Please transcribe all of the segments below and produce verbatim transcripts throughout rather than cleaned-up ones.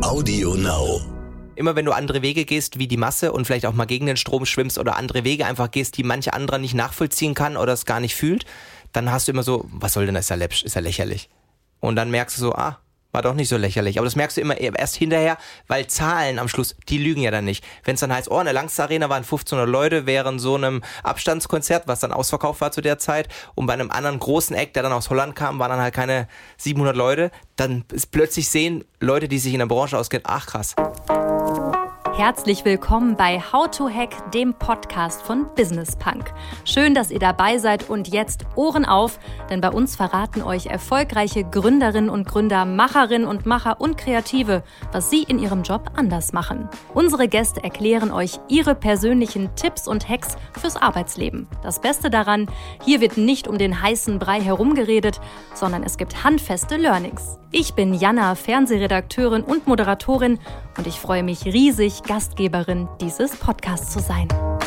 Audio Now. Immer wenn du andere Wege gehst wie die Masse und vielleicht auch mal gegen den Strom schwimmst oder andere Wege einfach gehst, die manche anderer nicht nachvollziehen kann oder es gar nicht fühlt, dann hast du immer so, was soll denn das, ist ja läppsch, ist ja lächerlich. Und dann merkst du so, ah, war doch nicht so lächerlich. Aber das merkst du immer erst hinterher, weil Zahlen am Schluss, die lügen ja dann nicht. Wenn es dann heißt, oh, in der Langster Arena waren fünfzehnhundert Leute während so einem Abstandskonzert, was dann ausverkauft war zu der Zeit, und bei einem anderen großen Act, der dann aus Holland kam, waren dann halt keine siebenhundert Leute, dann ist plötzlich sehen Leute, die sich in der Branche auskennen, ach krass. Herzlich willkommen bei How to Hack, dem Podcast von Business Punk. Schön, dass ihr dabei seid und jetzt Ohren auf, denn bei uns verraten euch erfolgreiche Gründerinnen und Gründer, Macherinnen und Macher und Kreative, was sie in ihrem Job anders machen. Unsere Gäste erklären euch ihre persönlichen Tipps und Hacks fürs Arbeitsleben. Das Beste daran, hier wird nicht um den heißen Brei herumgeredet, sondern es gibt handfeste Learnings. Ich bin Jana, Fernsehredakteurin und Moderatorin und ich freue mich riesig, Gastgeberin dieses Podcasts zu sein.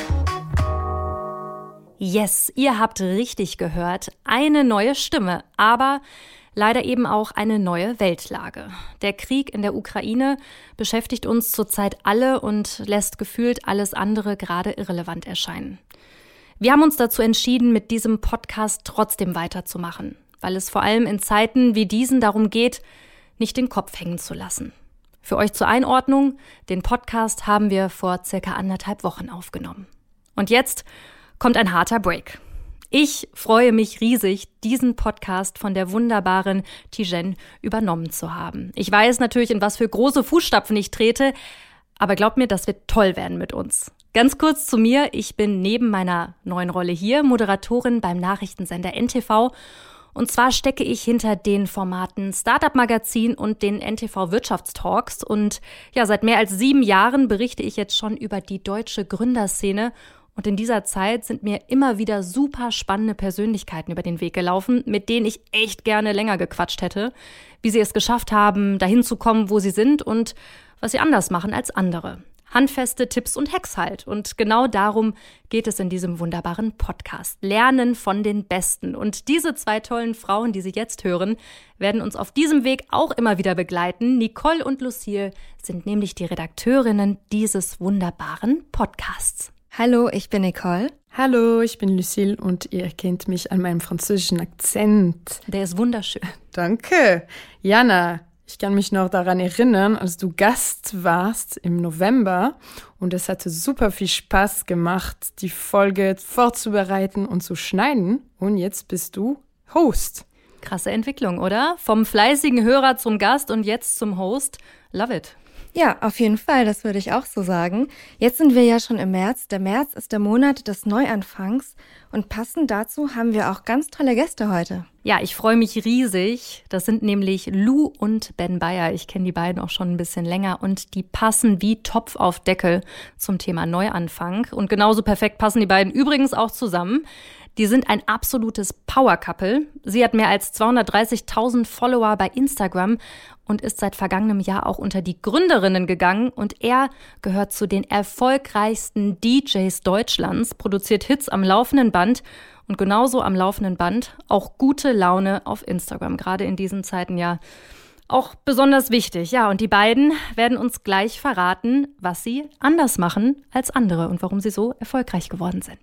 Yes, ihr habt richtig gehört, eine neue Stimme, aber leider eben auch eine neue Weltlage. Der Krieg in der Ukraine beschäftigt uns zurzeit alle und lässt gefühlt alles andere gerade irrelevant erscheinen. Wir haben uns dazu entschieden, mit diesem Podcast trotzdem weiterzumachen, weil es vor allem in Zeiten wie diesen darum geht, nicht den Kopf hängen zu lassen. Für euch zur Einordnung, den Podcast haben wir vor circa anderthalb Wochen aufgenommen. Und jetzt kommt ein harter Break. Ich freue mich riesig, diesen Podcast von der wunderbaren Tijen übernommen zu haben. Ich weiß natürlich, in was für große Fußstapfen ich trete, aber glaubt mir, das wird toll werden mit uns. Ganz kurz zu mir, ich bin neben meiner neuen Rolle hier Moderatorin beim Nachrichtensender N T V. Und zwar stecke ich hinter den Formaten Startup Magazin und den N T V Wirtschaftstalks. Und ja, seit mehr als sieben Jahren berichte ich jetzt schon über die deutsche Gründerszene. Und in dieser Zeit sind mir immer wieder super spannende Persönlichkeiten über den Weg gelaufen, mit denen ich echt gerne länger gequatscht hätte, wie sie es geschafft haben, dahin zu kommen, wo sie sind und was sie anders machen als andere. Handfeste Tipps und Hacks halt. Und genau darum geht es in diesem wunderbaren Podcast. Lernen von den Besten. Und diese zwei tollen Frauen, die Sie jetzt hören, werden uns auf diesem Weg auch immer wieder begleiten. Nicole und Lucille sind nämlich die Redakteurinnen dieses wunderbaren Podcasts. Hallo, ich bin Nicole. Hallo, ich bin Lucille und ihr erkennt mich an meinem französischen Akzent. Der ist wunderschön. Danke. Jana, ich kann mich noch daran erinnern, als du Gast warst im November und es hatte super viel Spaß gemacht, die Folge vorzubereiten und zu schneiden. Und jetzt bist du Host. Krasse Entwicklung, oder? Vom fleißigen Hörer zum Gast und jetzt zum Host. Love it. Ja, auf jeden Fall, das würde ich auch so sagen. Jetzt sind wir ja schon im März. Der März ist der Monat des Neuanfangs und passend dazu haben wir auch ganz tolle Gäste heute. Ja, ich freue mich riesig. Das sind nämlich Lou und Ben Bayer. Ich kenne die beiden auch schon ein bisschen länger und die passen wie Topf auf Deckel zum Thema Neuanfang. Und genauso perfekt passen die beiden übrigens auch zusammen. Die sind ein absolutes Power-Couple. Sie hat mehr als zweihundertdreißigtausend Follower bei Instagram und ist seit vergangenem Jahr auch unter die Gründerinnen gegangen. Und er gehört zu den erfolgreichsten D Js Deutschlands, produziert Hits am laufenden Band und genauso am laufenden Band auch gute Laune auf Instagram. Gerade in diesen Zeiten ja auch besonders wichtig. Ja, und die beiden werden uns gleich verraten, was sie anders machen als andere und warum sie so erfolgreich geworden sind.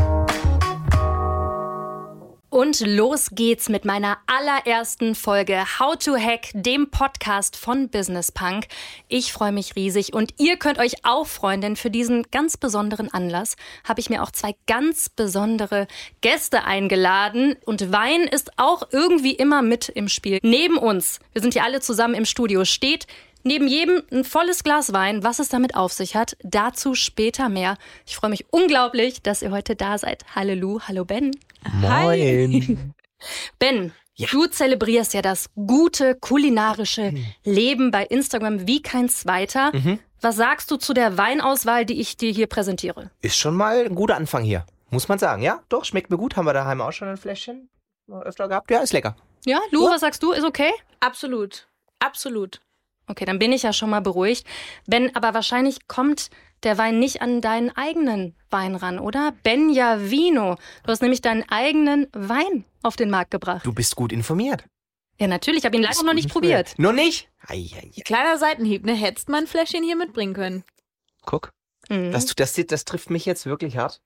Und los geht's mit meiner allerersten Folge How to Hack, dem Podcast von Business Punk. Ich freue mich riesig und ihr könnt euch auch freuen, denn für diesen ganz besonderen Anlass habe ich mir auch zwei ganz besondere Gäste eingeladen. Und Wein ist auch irgendwie immer mit im Spiel. Neben uns, wir sind hier alle zusammen im Studio, steht neben jedem ein volles Glas Wein. Was es damit auf sich hat, dazu später mehr. Ich freue mich unglaublich, dass ihr heute da seid. Hallo Lou, hallo Ben. Moin. Ben, ja. Du zelebrierst ja das gute kulinarische mhm. Leben bei Instagram wie kein zweiter. Mhm. Was sagst du zu der Weinauswahl, die ich dir hier präsentiere? Ist schon mal ein guter Anfang hier, muss man sagen. Ja, doch, schmeckt mir gut. Haben wir daheim auch schon ein Fläschchen öfter gehabt. Ja, ist lecker. Ja, Lou, ja. Was sagst du? Ist okay? Absolut, absolut. Okay, dann bin ich ja schon mal beruhigt. Ben, aber wahrscheinlich kommt der Wein nicht an deinen eigenen Wein ran, oder? Benja Vino. Du hast nämlich deinen eigenen Wein auf den Markt gebracht. Du bist gut informiert. Ja, natürlich. Ich habe ihn leider noch nicht probiert. Noch nicht? Ei, ei, ei. Kleiner Seitenhieb, ne? Hättest mal ein Fläschchen hier mitbringen können. Guck, Mhm. das, das, das trifft mich jetzt wirklich hart.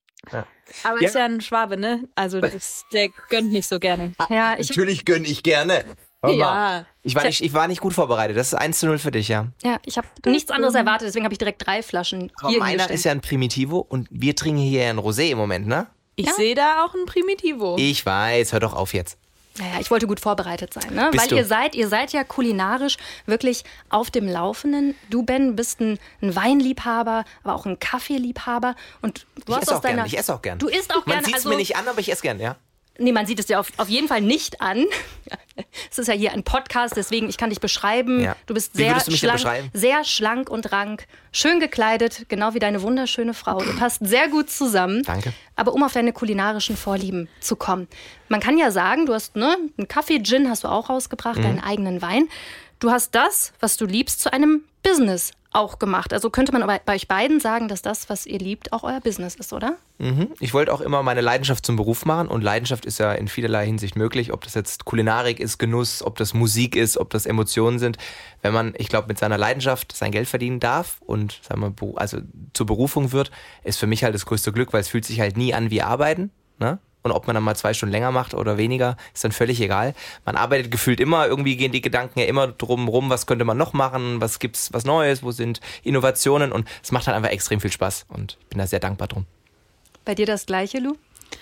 Aber Ja. ist ja ein Schwabe, ne? Also das, der gönnt nicht so gerne. Ja, ich, Natürlich gönne ich gerne. Hör mal. Ja. Ich war, nicht, ich war nicht gut vorbereitet. Das ist eins zu null für dich, ja. ja, ich habe nichts anderes erwartet, deswegen habe ich direkt drei Flaschen Aber hier meiner hingestellt. ist ja ein Primitivo und wir trinken hier ja ein Rosé im Moment, ne? Ich Ja. sehe da auch ein Primitivo. Ich weiß, hör doch auf jetzt. Naja, ich wollte gut vorbereitet sein, ne? Bist Weil du? ihr seid, ihr seid ja kulinarisch wirklich auf dem Laufenden. Du, Ben, bist ein, ein Weinliebhaber, aber auch ein Kaffeeliebhaber. Und du Ich hast esse aus auch gern, deiner. ich esse auch gern. Du isst auch Man gern. sieht es Also, mir nicht an, aber ich esse gern, ja. nee, man sieht es dir auf, auf jeden Fall nicht an. Es ist ja hier ein Podcast, deswegen ich kann dich beschreiben. Ja. Du bist Wie sehr würdest du mich denn schlank, beschreiben? sehr schlank und rank, schön gekleidet, genau wie deine wunderschöne Frau. Du passt sehr gut zusammen. Danke. Aber um auf deine kulinarischen Vorlieben zu kommen. Man kann ja sagen, du hast ne, einen Kaffee-Gin hast du auch rausgebracht, Mhm. deinen eigenen Wein. Du hast das, was du liebst, zu einem Business auch gemacht. Also könnte man aber bei euch beiden sagen, dass das, was ihr liebt, auch euer Business ist, oder? Mhm. Ich wollte auch immer meine Leidenschaft zum Beruf machen und Leidenschaft ist ja in vielerlei Hinsicht möglich, ob das jetzt Kulinarik ist, Genuss, ob das Musik ist, ob das Emotionen sind. Wenn man, ich glaube, mit seiner Leidenschaft sein Geld verdienen darf und sagen wir, beru- also zur Berufung wird, ist für mich halt das größte Glück, weil es fühlt sich halt nie an wie Arbeiten, ne? Und ob man dann mal zwei Stunden länger macht oder weniger, ist dann völlig egal. Man arbeitet gefühlt immer, irgendwie gehen die Gedanken ja immer drum rum, was könnte man noch machen, was gibt's was Neues, wo sind Innovationen und es macht halt einfach extrem viel Spaß und ich bin da sehr dankbar drum. Bei dir das Gleiche, Lu?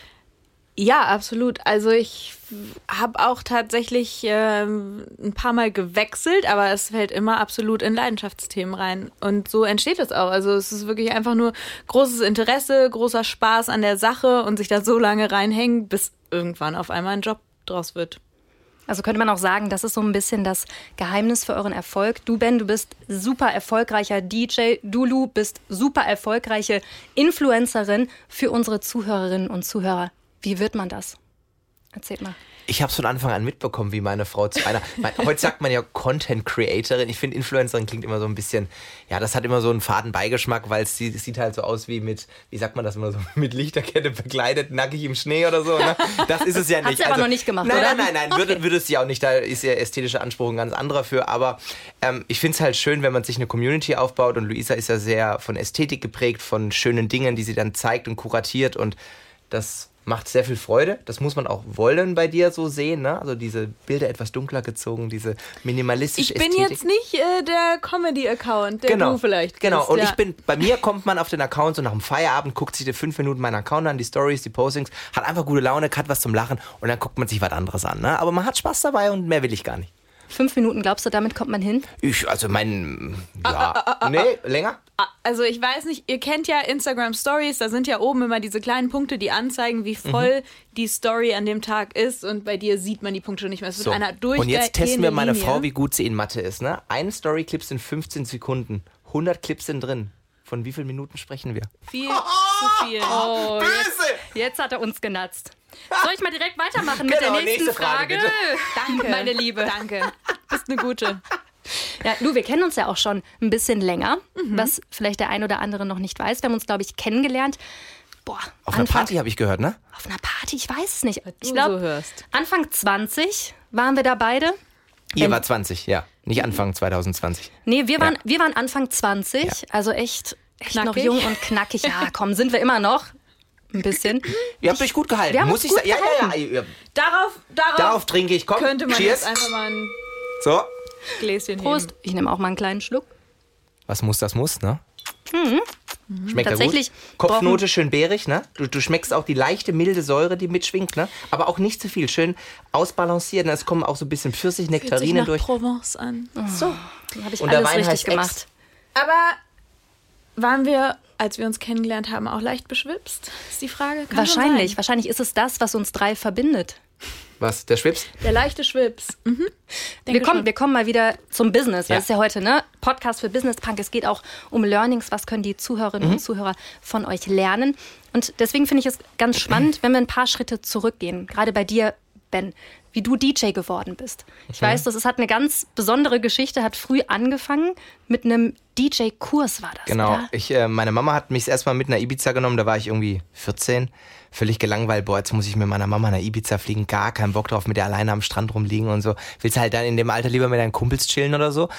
Ja, absolut. Also ich habe auch tatsächlich ähm, ein paar Mal gewechselt, aber es fällt immer absolut in Leidenschaftsthemen rein. Und so entsteht es auch. Also es ist wirklich einfach nur großes Interesse, großer Spaß an der Sache und sich da so lange reinhängen, bis irgendwann auf einmal ein Job draus wird. Also könnte man auch sagen, das ist so ein bisschen das Geheimnis für euren Erfolg. Du, Ben, du bist super erfolgreicher D J. Du, Lu, bist super erfolgreiche Influencerin für unsere Zuhörerinnen und Zuhörer. Wie wird man das? Erzählt mal. Ich habe von Anfang an mitbekommen, wie meine Frau zu einer, mein, heute sagt man ja Content Creatorin, ich finde Influencerin klingt immer so ein bisschen, ja, das hat immer so einen faden Beigeschmack, weil es sieht, es sieht halt so aus wie mit, wie sagt man das immer so, mit Lichterkette bekleidet, nackig im Schnee oder so, ne? Das ist es ja nicht. Hat sie aber noch nicht gemacht, nein, oder? Nein, nein, nein, würde, würde es ja auch nicht, da ist ja ästhetischer Anspruch ein ganz anderer für, aber ähm, ich finde es halt schön, wenn man sich eine Community aufbaut und Luisa ist ja sehr von Ästhetik geprägt, von schönen Dingen, die sie dann zeigt und kuratiert und das macht sehr viel Freude. Das muss man auch wollen bei dir so sehen, ne? Also diese Bilder etwas dunkler gezogen, diese minimalistische Ich bin Ästhetik. jetzt nicht äh, der Comedy-Account, der genau, du vielleicht Genau, bist, und ja. ich bin, bei mir kommt man auf den Account so nach dem Feierabend, guckt sich die fünf Minuten meinen Account an, die Stories, die Postings, hat einfach gute Laune, hat was zum Lachen und dann guckt man sich was anderes an, ne? Aber man hat Spaß dabei und mehr will ich gar nicht. Fünf Minuten, glaubst du, damit kommt man hin? Ich, also mein, ja, nee, länger? Also ich weiß nicht, ihr kennt ja Instagram Stories, da sind ja oben immer diese kleinen Punkte, die anzeigen, wie voll mhm. die Story an dem Tag ist und bei dir sieht man die Punkte nicht mehr. Es wird So. einer durchgehende Und jetzt testen wir meine Linie. Frau, wie gut sie in Mathe ist, ne? Ein Story-Clip sind fünfzehn Sekunden, hundert Clips sind drin. Von wie vielen Minuten sprechen wir? Viel zu viel. Oh, Böse! jetzt, jetzt hat er uns genatzt. Soll ich mal direkt weitermachen mit Genau, der nächsten nächste Frage, Frage? bitte. Danke. Meine Liebe. Danke. Bist eine gute. Ja, Lu, wir kennen uns ja auch schon ein bisschen länger, was vielleicht der ein oder andere noch nicht weiß. Wir haben uns, glaube ich, kennengelernt. Boah, Auf einer Party habe ich gehört, ne? Auf einer Party, ich weiß es nicht. Ich du glaube, so hörst. Anfang zwanzig waren wir da beide. Ihr Wenn- war zwanzig, ja. Nicht Anfang zwanzig zwanzig. Nee, wir waren, Ja. wir waren Anfang zwanzig, also echt, echt noch Knackig. jung und knackig. Ja, komm, sind wir immer noch. Ein bisschen. Ihr habt euch gut gehalten, Wir haben muss uns ich gut sagen. Ja, ja, ja, ja. Darauf, darauf, Darauf trinke ich. Komm, könnte man cheers. jetzt einfach mal ein So. Gläschen Prost. heben. Ich nehme auch mal einen kleinen Schluck. Was muss, das muss, ne? Schmeckt Tatsächlich ja gut. Kopfnote schön beerig, ne? Du, du schmeckst auch die leichte, milde Säure, die mitschwingt, ne? Aber auch nicht zu viel. Schön ausbalanciert. Ne? Es kommen auch so ein bisschen Fühlt sich Pfirsich-Nektarine nach durch. Provence an. So, dann habe ich Und der alles Wein richtig heißt gemacht. Ex. Aber waren wir, als wir uns kennengelernt haben, auch leicht beschwipst? Ist die Frage. Kann schon Wahrscheinlich. sein. Wahrscheinlich ist es das, was uns drei verbindet. Was, der Schwips? Der leichte Schwips. Mhm. Denke Wir kommen, schon. wir kommen mal wieder zum Business. Ja. Das ist ja heute, ne? Podcast für Business Punk. Es geht auch um Learnings. Was können die Zuhörerinnen Mhm. und Zuhörer von euch lernen? Und deswegen finde ich es ganz spannend, wenn wir ein paar Schritte zurückgehen. Gerade bei dir, Ben, wie du D J geworden bist. Ich Mhm. weiß, das ist, hat eine ganz besondere Geschichte, hat früh angefangen. Mit einem D J-Kurs war das, Genau. oder? Ich, äh, meine Mama hat mich erstmal mit nach Ibiza genommen, da war ich irgendwie vierzehn. völlig gelangweilt, boah, jetzt muss ich mit meiner Mama nach Ibiza fliegen, gar keinen Bock drauf, mit der alleine am Strand rumliegen und so. Willst halt dann in dem Alter lieber mit deinen Kumpels chillen oder so.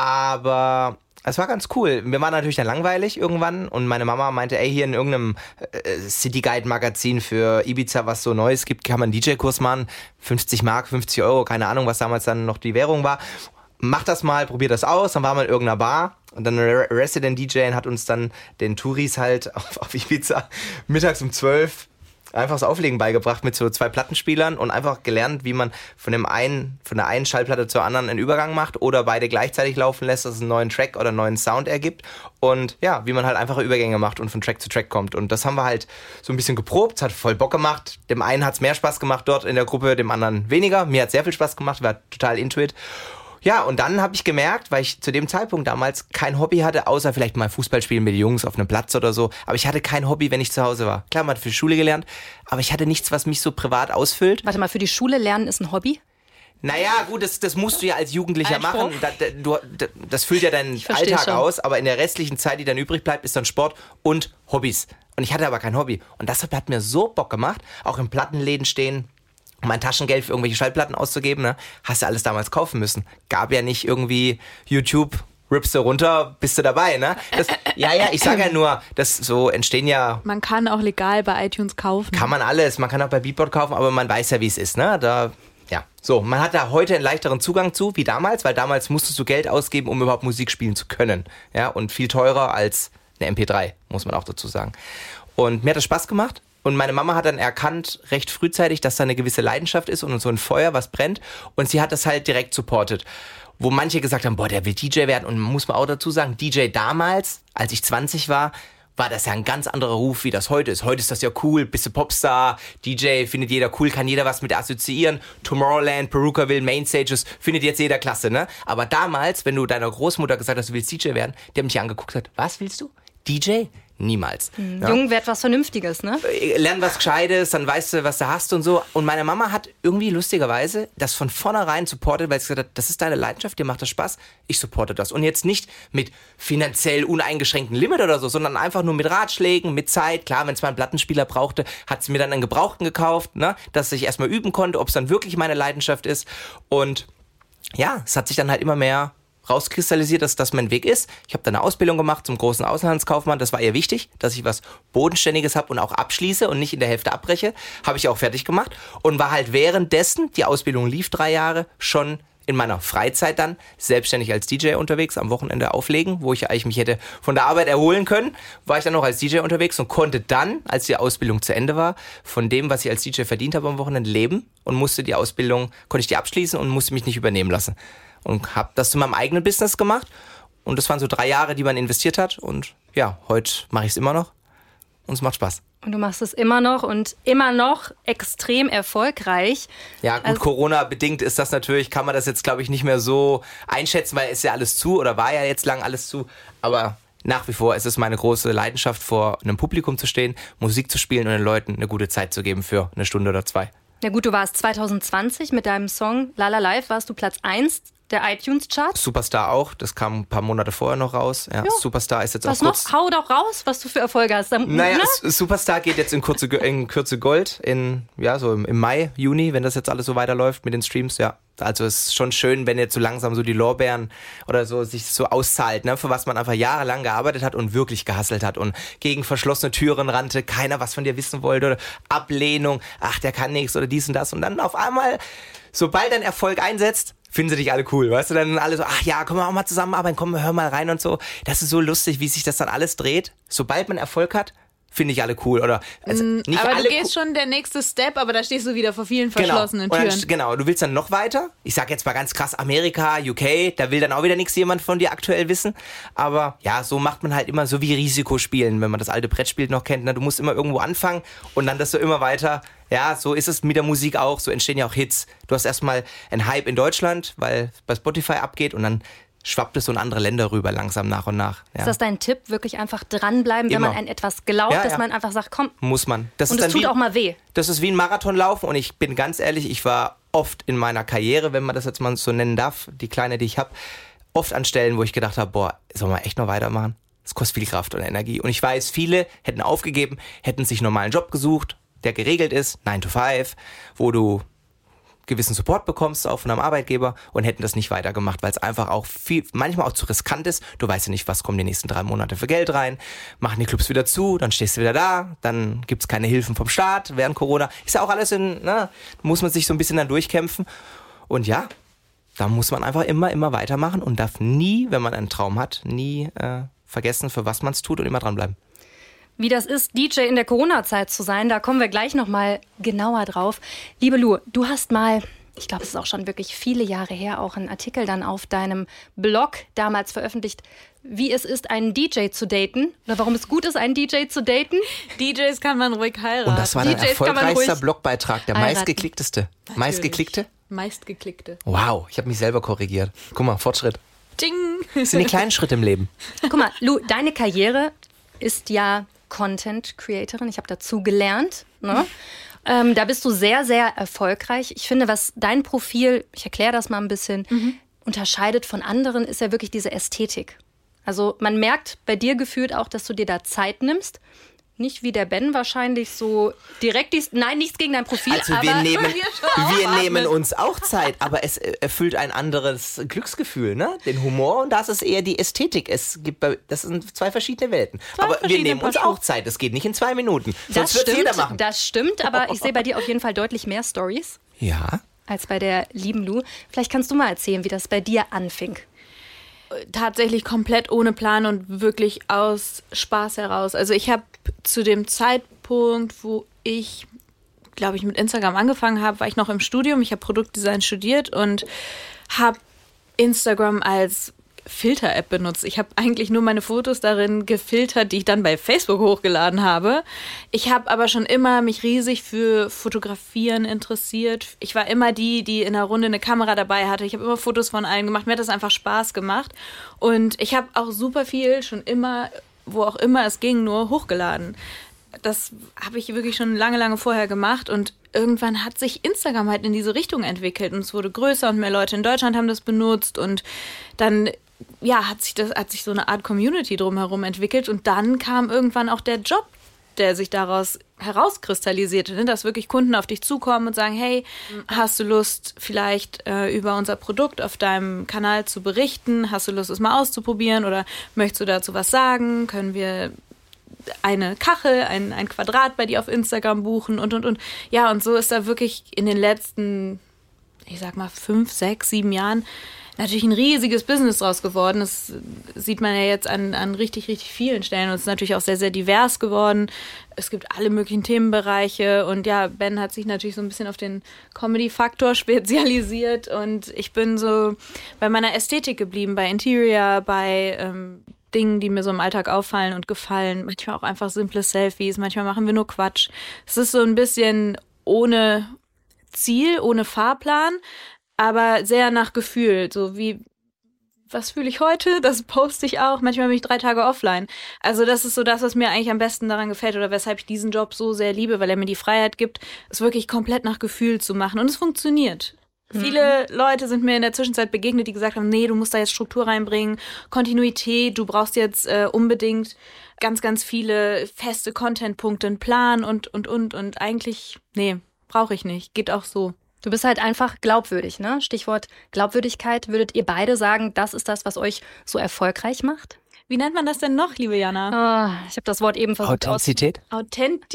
Aber es war ganz cool. Mir war natürlich dann langweilig irgendwann und meine Mama meinte, ey, hier in irgendeinem äh, City Guide Magazin für Ibiza, was so Neues gibt, kann man einen D J-Kurs machen, fünfzig Mark, fünfzig Euro, keine Ahnung, was damals dann noch die Währung war. Mach das mal, probier das aus. Dann waren wir in irgendeiner Bar und dann eine Resident D J hat uns dann den Touris halt auf, auf Ibiza mittags um zwölf einfach das Auflegen beigebracht mit so zwei Plattenspielern und einfach gelernt, wie man von dem einen, von der einen Schallplatte zur anderen einen Übergang macht oder beide gleichzeitig laufen lässt, dass es einen neuen Track oder einen neuen Sound ergibt und ja, wie man halt einfache Übergänge macht und von Track zu Track kommt und das haben wir halt so ein bisschen geprobt, hat voll Bock gemacht, dem einen hat es mehr Spaß gemacht dort in der Gruppe, dem anderen weniger, mir hat sehr viel Spaß gemacht, war total into it. Ja, und dann habe ich gemerkt, weil ich zu dem Zeitpunkt damals kein Hobby hatte, außer vielleicht mal Fußball spielen mit den Jungs auf einem Platz oder so. Aber ich hatte kein Hobby, wenn ich zu Hause war. Klar, man hat für die Schule gelernt, aber ich hatte nichts, was mich so privat ausfüllt. Warte mal, für die Schule lernen ist ein Hobby? Naja, gut, das, das musst du ja als Jugendlicher Einspruch. machen. Da, da, du, da, das füllt ja deinen Alltag schon. aus, aber in der restlichen Zeit, die dann übrig bleibt, ist dann Sport und Hobbys. Und ich hatte aber kein Hobby. Und das hat mir so Bock gemacht, auch in Plattenläden stehen, mein Taschengeld für irgendwelche Schallplatten auszugeben, ne? Hast du alles damals kaufen müssen. Gab ja nicht irgendwie YouTube, rippst du runter, bist du dabei, ne? Das, ja, ja, ich sage ja nur, das so entstehen ja... Man kann auch legal bei iTunes kaufen. Kann man alles, man kann auch bei Beatport kaufen, aber man weiß ja, wie es ist, ne? Da, ja. So, man hat da heute einen leichteren Zugang zu, wie damals, weil damals musstest du Geld ausgeben, um überhaupt Musik spielen zu können. Ja, und viel teurer als eine M P drei, muss man auch dazu sagen. Und mir hat das Spaß gemacht. Und meine Mama hat dann erkannt, recht frühzeitig, dass da eine gewisse Leidenschaft ist und so ein Feuer, was brennt. Und sie hat das halt direkt supportet. Wo manche gesagt haben, boah, der will D J werden. Und muss man auch dazu sagen, D J damals, als ich zwanzig war, war das ja ein ganz anderer Ruf, wie das heute ist. Heute ist das ja cool, bist du Popstar, D J findet jeder cool, kann jeder was mit assoziieren. Tomorrowland, Perukaville, Mainstages, findet jetzt jeder klasse, ne? Aber damals, wenn du deiner Großmutter gesagt hast, du willst D J werden, der mich angeguckt hat, was willst du? D J? Niemals. Mhm. Ja. Jung wird was Vernünftiges, ne? Lern was Gescheites, dann weißt du, was du hast und so. Und meine Mama hat irgendwie lustigerweise das von vornherein supportet, weil sie gesagt hat, das ist deine Leidenschaft, dir macht das Spaß, ich supporte das. Und jetzt nicht mit finanziell uneingeschränktem Limit oder so, sondern einfach nur mit Ratschlägen, mit Zeit. Klar, wenn es mal einen Plattenspieler brauchte, hat sie mir dann einen Gebrauchten gekauft, ne? Dass ich erstmal üben konnte, ob es dann wirklich meine Leidenschaft ist. Und ja, es hat sich dann halt immer mehr rauskristallisiert, dass das mein Weg ist. Ich habe dann eine Ausbildung gemacht zum großen Außenhandelskaufmann. Das war ihr wichtig, dass ich was Bodenständiges habe und auch abschließe und nicht in der Hälfte abbreche. Habe ich auch fertig gemacht und war halt währenddessen, die Ausbildung lief drei Jahre, schon in meiner Freizeit dann selbstständig als D J unterwegs, am Wochenende auflegen, wo ich eigentlich mich hätte von der Arbeit erholen können, war ich dann noch als D J unterwegs und konnte dann, als die Ausbildung zu Ende war, von dem, was ich als D J verdient habe am Wochenende, leben und musste die Ausbildung, konnte ich die abschließen und musste mich nicht übernehmen lassen. Und habe das zu meinem eigenen Business gemacht. Und das waren so drei Jahre, die man investiert hat. Und ja, heute mache ich es immer noch. Und es macht Spaß. Und du machst es immer noch und immer noch extrem erfolgreich. Ja, gut, also, Corona-bedingt ist das natürlich, kann man das jetzt, glaube ich, nicht mehr so einschätzen, weil es ist ja alles zu oder war ja jetzt lang alles zu. Aber nach wie vor ist es meine große Leidenschaft, vor einem Publikum zu stehen, Musik zu spielen und den Leuten eine gute Zeit zu geben für eine Stunde oder zwei. Na gut, du warst zwanzig zwanzig mit deinem Song Lala Live, warst du Platz eins der iTunes-Charts. Superstar auch, das kam ein paar Monate vorher noch raus. Ja, Superstar ist jetzt was auch kurz... Was noch? Hau doch raus, was du für Erfolge hast. Dann, naja, ne? Superstar geht jetzt in Kürze, in Kürze Gold, in, ja, so im, im Mai, Juni, wenn das jetzt alles so weiterläuft mit den Streams, ja. Also es ist schon schön, wenn jetzt so langsam so die Lorbeeren oder so sich so auszahlt, ne, für was man einfach jahrelang gearbeitet hat und wirklich gehustelt hat und gegen verschlossene Türen rannte, keiner was von dir wissen wollte oder Ablehnung, ach, der kann nichts oder dies und das und dann auf einmal, sobald dein Erfolg einsetzt, finden sie dich alle cool, weißt du, dann alle so, ach ja, komm, wir auch mal zusammenarbeiten, komm, hör mal rein und so. Das ist so lustig, wie sich das dann alles dreht. Sobald man Erfolg hat, finde ich alle cool, oder? Also nicht aber alle du gehst schon der nächste Step, aber da stehst du wieder vor vielen verschlossenen genau. Türen. Dann, genau, du willst dann noch weiter. Ich sag jetzt mal ganz krass, Amerika, U K, da will dann auch wieder nichts jemand von dir aktuell wissen. Aber ja, so macht man halt immer so wie Risikospielen, wenn man das alte Brettspiel noch kennt. Ne? Du musst immer irgendwo anfangen und dann das so immer weiter. Ja, so ist es mit der Musik auch, so entstehen ja auch Hits. Du hast erstmal einen Hype in Deutschland, weil es bei Spotify abgeht und dann schwappt es so in andere Länder rüber, langsam nach und nach. Ja. Ist das dein Tipp? Wirklich einfach dranbleiben, wenn Immer. man an etwas glaubt, ja, dass ja. man einfach sagt, komm. Muss man. Das und ist es dann tut wie, auch mal weh. Das ist wie ein Marathonlaufen und ich bin ganz ehrlich, ich war oft in meiner Karriere, wenn man das jetzt mal so nennen darf, die kleine, die ich habe, oft an Stellen, wo ich gedacht habe, boah, soll man echt noch weitermachen? Das kostet viel Kraft und Energie. Und ich weiß, viele hätten aufgegeben, hätten sich einen normalen Job gesucht, der geregelt ist, nine to five, wo du gewissen Support bekommst auch von einem Arbeitgeber und hätten das nicht weitergemacht, weil es einfach auch viel, manchmal auch zu riskant ist. Du weißt ja nicht, was kommen die nächsten drei Monate für Geld rein, machen die Clubs wieder zu, dann stehst du wieder da, dann gibt's keine Hilfen vom Staat während Corona. Ist ja auch alles in, ne, muss man sich so ein bisschen dann durchkämpfen. Und ja, da muss man einfach immer, immer weitermachen und darf nie, wenn man einen Traum hat, nie äh, vergessen, für was man es tut und immer dranbleiben. Wie das ist, D J in der Corona-Zeit zu sein, da kommen wir gleich noch mal genauer drauf. Liebe Lu, du hast mal, ich glaube, es ist auch schon wirklich viele Jahre her, auch einen Artikel dann auf deinem Blog damals veröffentlicht, wie es ist, einen D J zu daten oder warum es gut ist, einen D J zu daten. D Js kann man ruhig heiraten. Und das war dein D Js kann man erfolgreichster ruhig Blogbeitrag, der heiraten. meistgeklickteste. Meistgeklickte? Meistgeklickte. Wow, ich habe mich selber korrigiert. Guck mal, Fortschritt. Ding! Das sind die kleinen Schritte im Leben. Guck mal, Lu, deine Karriere ist ja Content Creatorin. Ich habe dazu gelernt. Ne? Ähm, da bist du sehr, sehr erfolgreich. Ich finde, was dein Profil, ich erkläre das mal ein bisschen, mhm. unterscheidet von anderen, ist ja wirklich diese Ästhetik. Also man merkt bei dir gefühlt auch, dass du dir da Zeit nimmst. Nicht wie der Ben wahrscheinlich so direkt, dies, nein, nichts gegen dein Profil. Also aber wir nehmen, wir nehmen uns auch Zeit, aber es erfüllt ein anderes Glücksgefühl, ne? Den Humor und das ist eher die Ästhetik. Es gibt, bei, das sind zwei verschiedene Welten. Zwei aber verschiedene wir nehmen uns Paar auch Zeit. Das geht nicht in zwei Minuten. Das Sonst wird jeder machen. stimmt, das stimmt, aber ich sehe bei dir auf jeden Fall deutlich mehr Stories Ja. als bei der lieben Lu. Vielleicht kannst du mal erzählen, wie das bei dir anfing. Tatsächlich komplett ohne Plan und wirklich aus Spaß heraus. Also ich habe zu dem Zeitpunkt, wo ich, glaube ich, mit Instagram angefangen habe, war ich noch im Studium. Ich habe Produktdesign studiert und habe Instagram als Filter-App benutzt. Ich habe eigentlich nur meine Fotos darin gefiltert, die ich dann bei Facebook hochgeladen habe. Ich habe aber schon immer mich riesig für Fotografieren interessiert. Ich war immer die, die in der Runde eine Kamera dabei hatte. Ich habe immer Fotos von allen gemacht. Mir hat das einfach Spaß gemacht. Und ich habe auch super viel schon immer, wo auch immer es ging, nur hochgeladen. Das habe ich wirklich schon lange, lange vorher gemacht und irgendwann hat sich Instagram halt in diese Richtung entwickelt und es wurde größer und mehr Leute in Deutschland haben das benutzt und dann ja, hat sich das, hat sich so eine Art Community drumherum entwickelt und dann kam irgendwann auch der Job, der sich daraus herauskristallisierte, ne? Dass wirklich Kunden auf dich zukommen und sagen, hey, hast du Lust, vielleicht äh, über unser Produkt auf deinem Kanal zu berichten? Hast du Lust, es mal auszuprobieren oder möchtest du dazu was sagen? Können wir eine Kachel, ein, ein Quadrat bei dir auf Instagram buchen und, und, und. Ja, und so ist da wirklich in den letzten, ich sag mal, fünf, sechs, sieben Jahren natürlich ein riesiges Business draus geworden. Das sieht man ja jetzt an, an richtig, richtig vielen Stellen. Und es ist natürlich auch sehr, sehr divers geworden. Es gibt alle möglichen Themenbereiche. Und ja, Ben hat sich natürlich so ein bisschen auf den Comedy-Faktor spezialisiert. Und ich bin so bei meiner Ästhetik geblieben, bei Interior, bei ähm, Dingen, die mir so im Alltag auffallen und gefallen. Manchmal auch einfach simple Selfies. Manchmal machen wir nur Quatsch. Es ist so ein bisschen ohne Ziel, ohne Fahrplan, aber sehr nach Gefühl, so wie, was fühle ich heute, das poste ich auch, manchmal bin ich drei Tage offline. Also das ist so das, was mir eigentlich am besten daran gefällt oder weshalb ich diesen Job so sehr liebe, weil er mir die Freiheit gibt, es wirklich komplett nach Gefühl zu machen und es funktioniert. Mhm. Viele Leute sind mir in der Zwischenzeit begegnet, die gesagt haben, nee, du musst da jetzt Struktur reinbringen, Kontinuität, du brauchst jetzt äh, unbedingt ganz, ganz viele feste Content-Punkte, einen Plan und, und, und und eigentlich, nee, brauche ich nicht, geht auch so. Du bist halt einfach glaubwürdig, ne? Stichwort Glaubwürdigkeit. Würdet ihr beide sagen, das ist das, was euch so erfolgreich macht? Wie nennt man das denn noch, liebe Jana? Oh, ich habe das Wort eben versucht. Authentizität? Authentizität.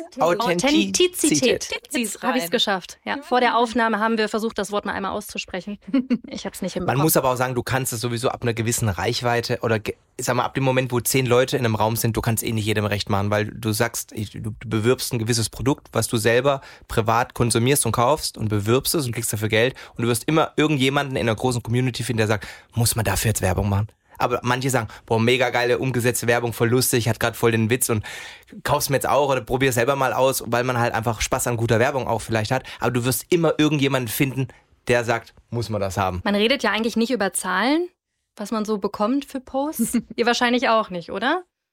Authentizität. Jetzt habe ich es rein. geschafft. Ja, vor der Aufnahme haben wir versucht, das Wort mal einmal auszusprechen. Ich habe es nicht hinbekommen. Man muss aber auch sagen, du kannst es sowieso ab einer gewissen Reichweite oder ge- sag mal ab dem Moment, wo zehn Leute in einem Raum sind, du kannst eh nicht jedem recht machen, weil du sagst, ich- du du bewirbst ein gewisses Produkt, was du selber privat konsumierst und kaufst und bewirbst es und kriegst dafür Geld und du wirst immer irgendjemanden in einer großen Community finden, der sagt, muss man dafür jetzt Werbung machen? Aber manche sagen, boah, mega geile umgesetzte Werbung, voll lustig, hat gerade voll den Witz und kauf's mir jetzt auch oder probier selber mal aus, weil man halt einfach Spaß an guter Werbung auch vielleicht hat. Aber du wirst immer irgendjemanden finden, der sagt, muss man das haben. Man redet ja eigentlich nicht über Zahlen, was man so bekommt für Posts. Ihr wahrscheinlich auch nicht, oder?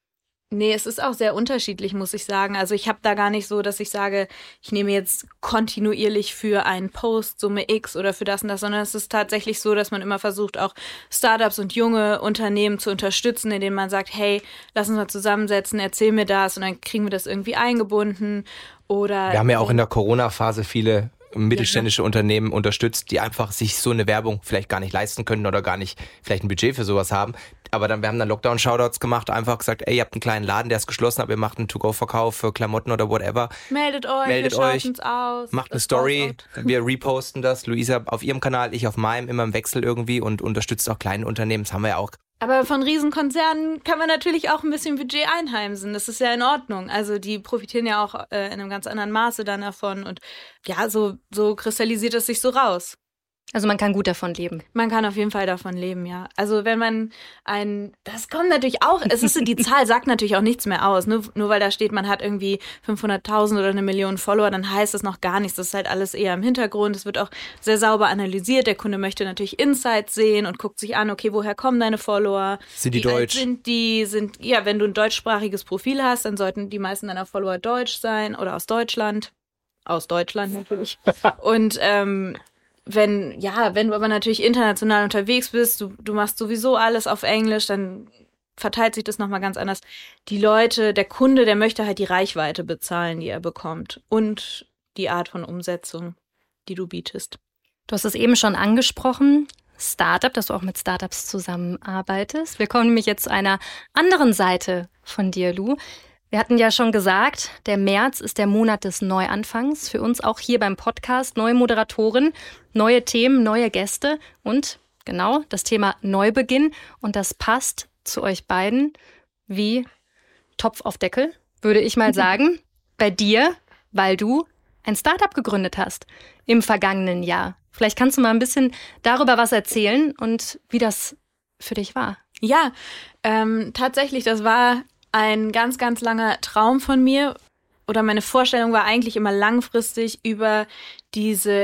Nee, es ist auch sehr unterschiedlich, muss ich sagen. Also ich habe da gar nicht so, dass ich sage, ich nehme jetzt kontinuierlich für einen Post Summe X oder für das und das, sondern es ist tatsächlich so, dass man immer versucht, auch Startups und junge Unternehmen zu unterstützen, indem man sagt, hey, lass uns mal zusammensetzen, erzähl mir das und dann kriegen wir das irgendwie eingebunden. Oder wir haben ja auch in der Corona-Phase viele mittelständische ja. Unternehmen unterstützt, die einfach sich so eine Werbung vielleicht gar nicht leisten können oder gar nicht vielleicht ein Budget für sowas haben. Aber dann, wir haben dann Lockdown-Shoutouts gemacht, einfach gesagt, ey, ihr habt einen kleinen Laden, der ist geschlossen, aber ihr macht einen To-Go-Verkauf für Klamotten oder whatever. Meldet euch, Meldet wir euch, uns aus. Macht eine Story, wir reposten das. Luisa auf ihrem Kanal, ich auf meinem, immer im Wechsel irgendwie und unterstützt auch kleine Unternehmen. Das haben wir ja auch. Aber von Riesenkonzernen kann man natürlich auch ein bisschen Budget einheimsen. Das ist ja in Ordnung. Also die profitieren ja auch äh, in einem ganz anderen Maße dann davon. Und ja, so, so kristallisiert es sich so raus. Also man kann gut davon leben. Man kann auf jeden Fall davon leben, ja. Also wenn man ein, das kommt natürlich auch, es ist, die Zahl sagt natürlich auch nichts mehr aus. Nur, nur weil da steht, man hat irgendwie fünfhunderttausend oder eine Million Follower, dann heißt das noch gar nichts. Das ist halt alles eher im Hintergrund. Es wird auch sehr sauber analysiert. Der Kunde möchte natürlich Insights sehen und guckt sich an, okay, woher kommen deine Follower? Sind die Wie alt deutsch? Sind die, sind, ja, wenn du ein deutschsprachiges Profil hast, dann sollten die meisten deiner Follower deutsch sein oder aus Deutschland. Aus Deutschland natürlich. Und, ähm, Wenn, ja, wenn du aber natürlich international unterwegs bist, du, du machst sowieso alles auf Englisch, dann verteilt sich das nochmal ganz anders. Die Leute, der Kunde, der möchte halt die Reichweite bezahlen, die er bekommt und die Art von Umsetzung, die du bietest. Du hast es eben schon angesprochen, Startup, dass du auch mit Startups zusammenarbeitest. Wir kommen nämlich jetzt zu einer anderen Seite von dir, Lu. Wir hatten ja schon gesagt, der März ist der Monat des Neuanfangs. Für uns auch hier beim Podcast neue Moderatoren, neue Themen, neue Gäste und genau das Thema Neubeginn. Und das passt zu euch beiden wie Topf auf Deckel, würde ich mal sagen. Bei dir, weil du ein Startup gegründet hast im vergangenen Jahr. Vielleicht kannst du mal ein bisschen darüber was erzählen und wie das für dich war. Ja, ähm, tatsächlich, das war ein ganz, ganz langer Traum von mir oder meine Vorstellung war eigentlich immer langfristig über diese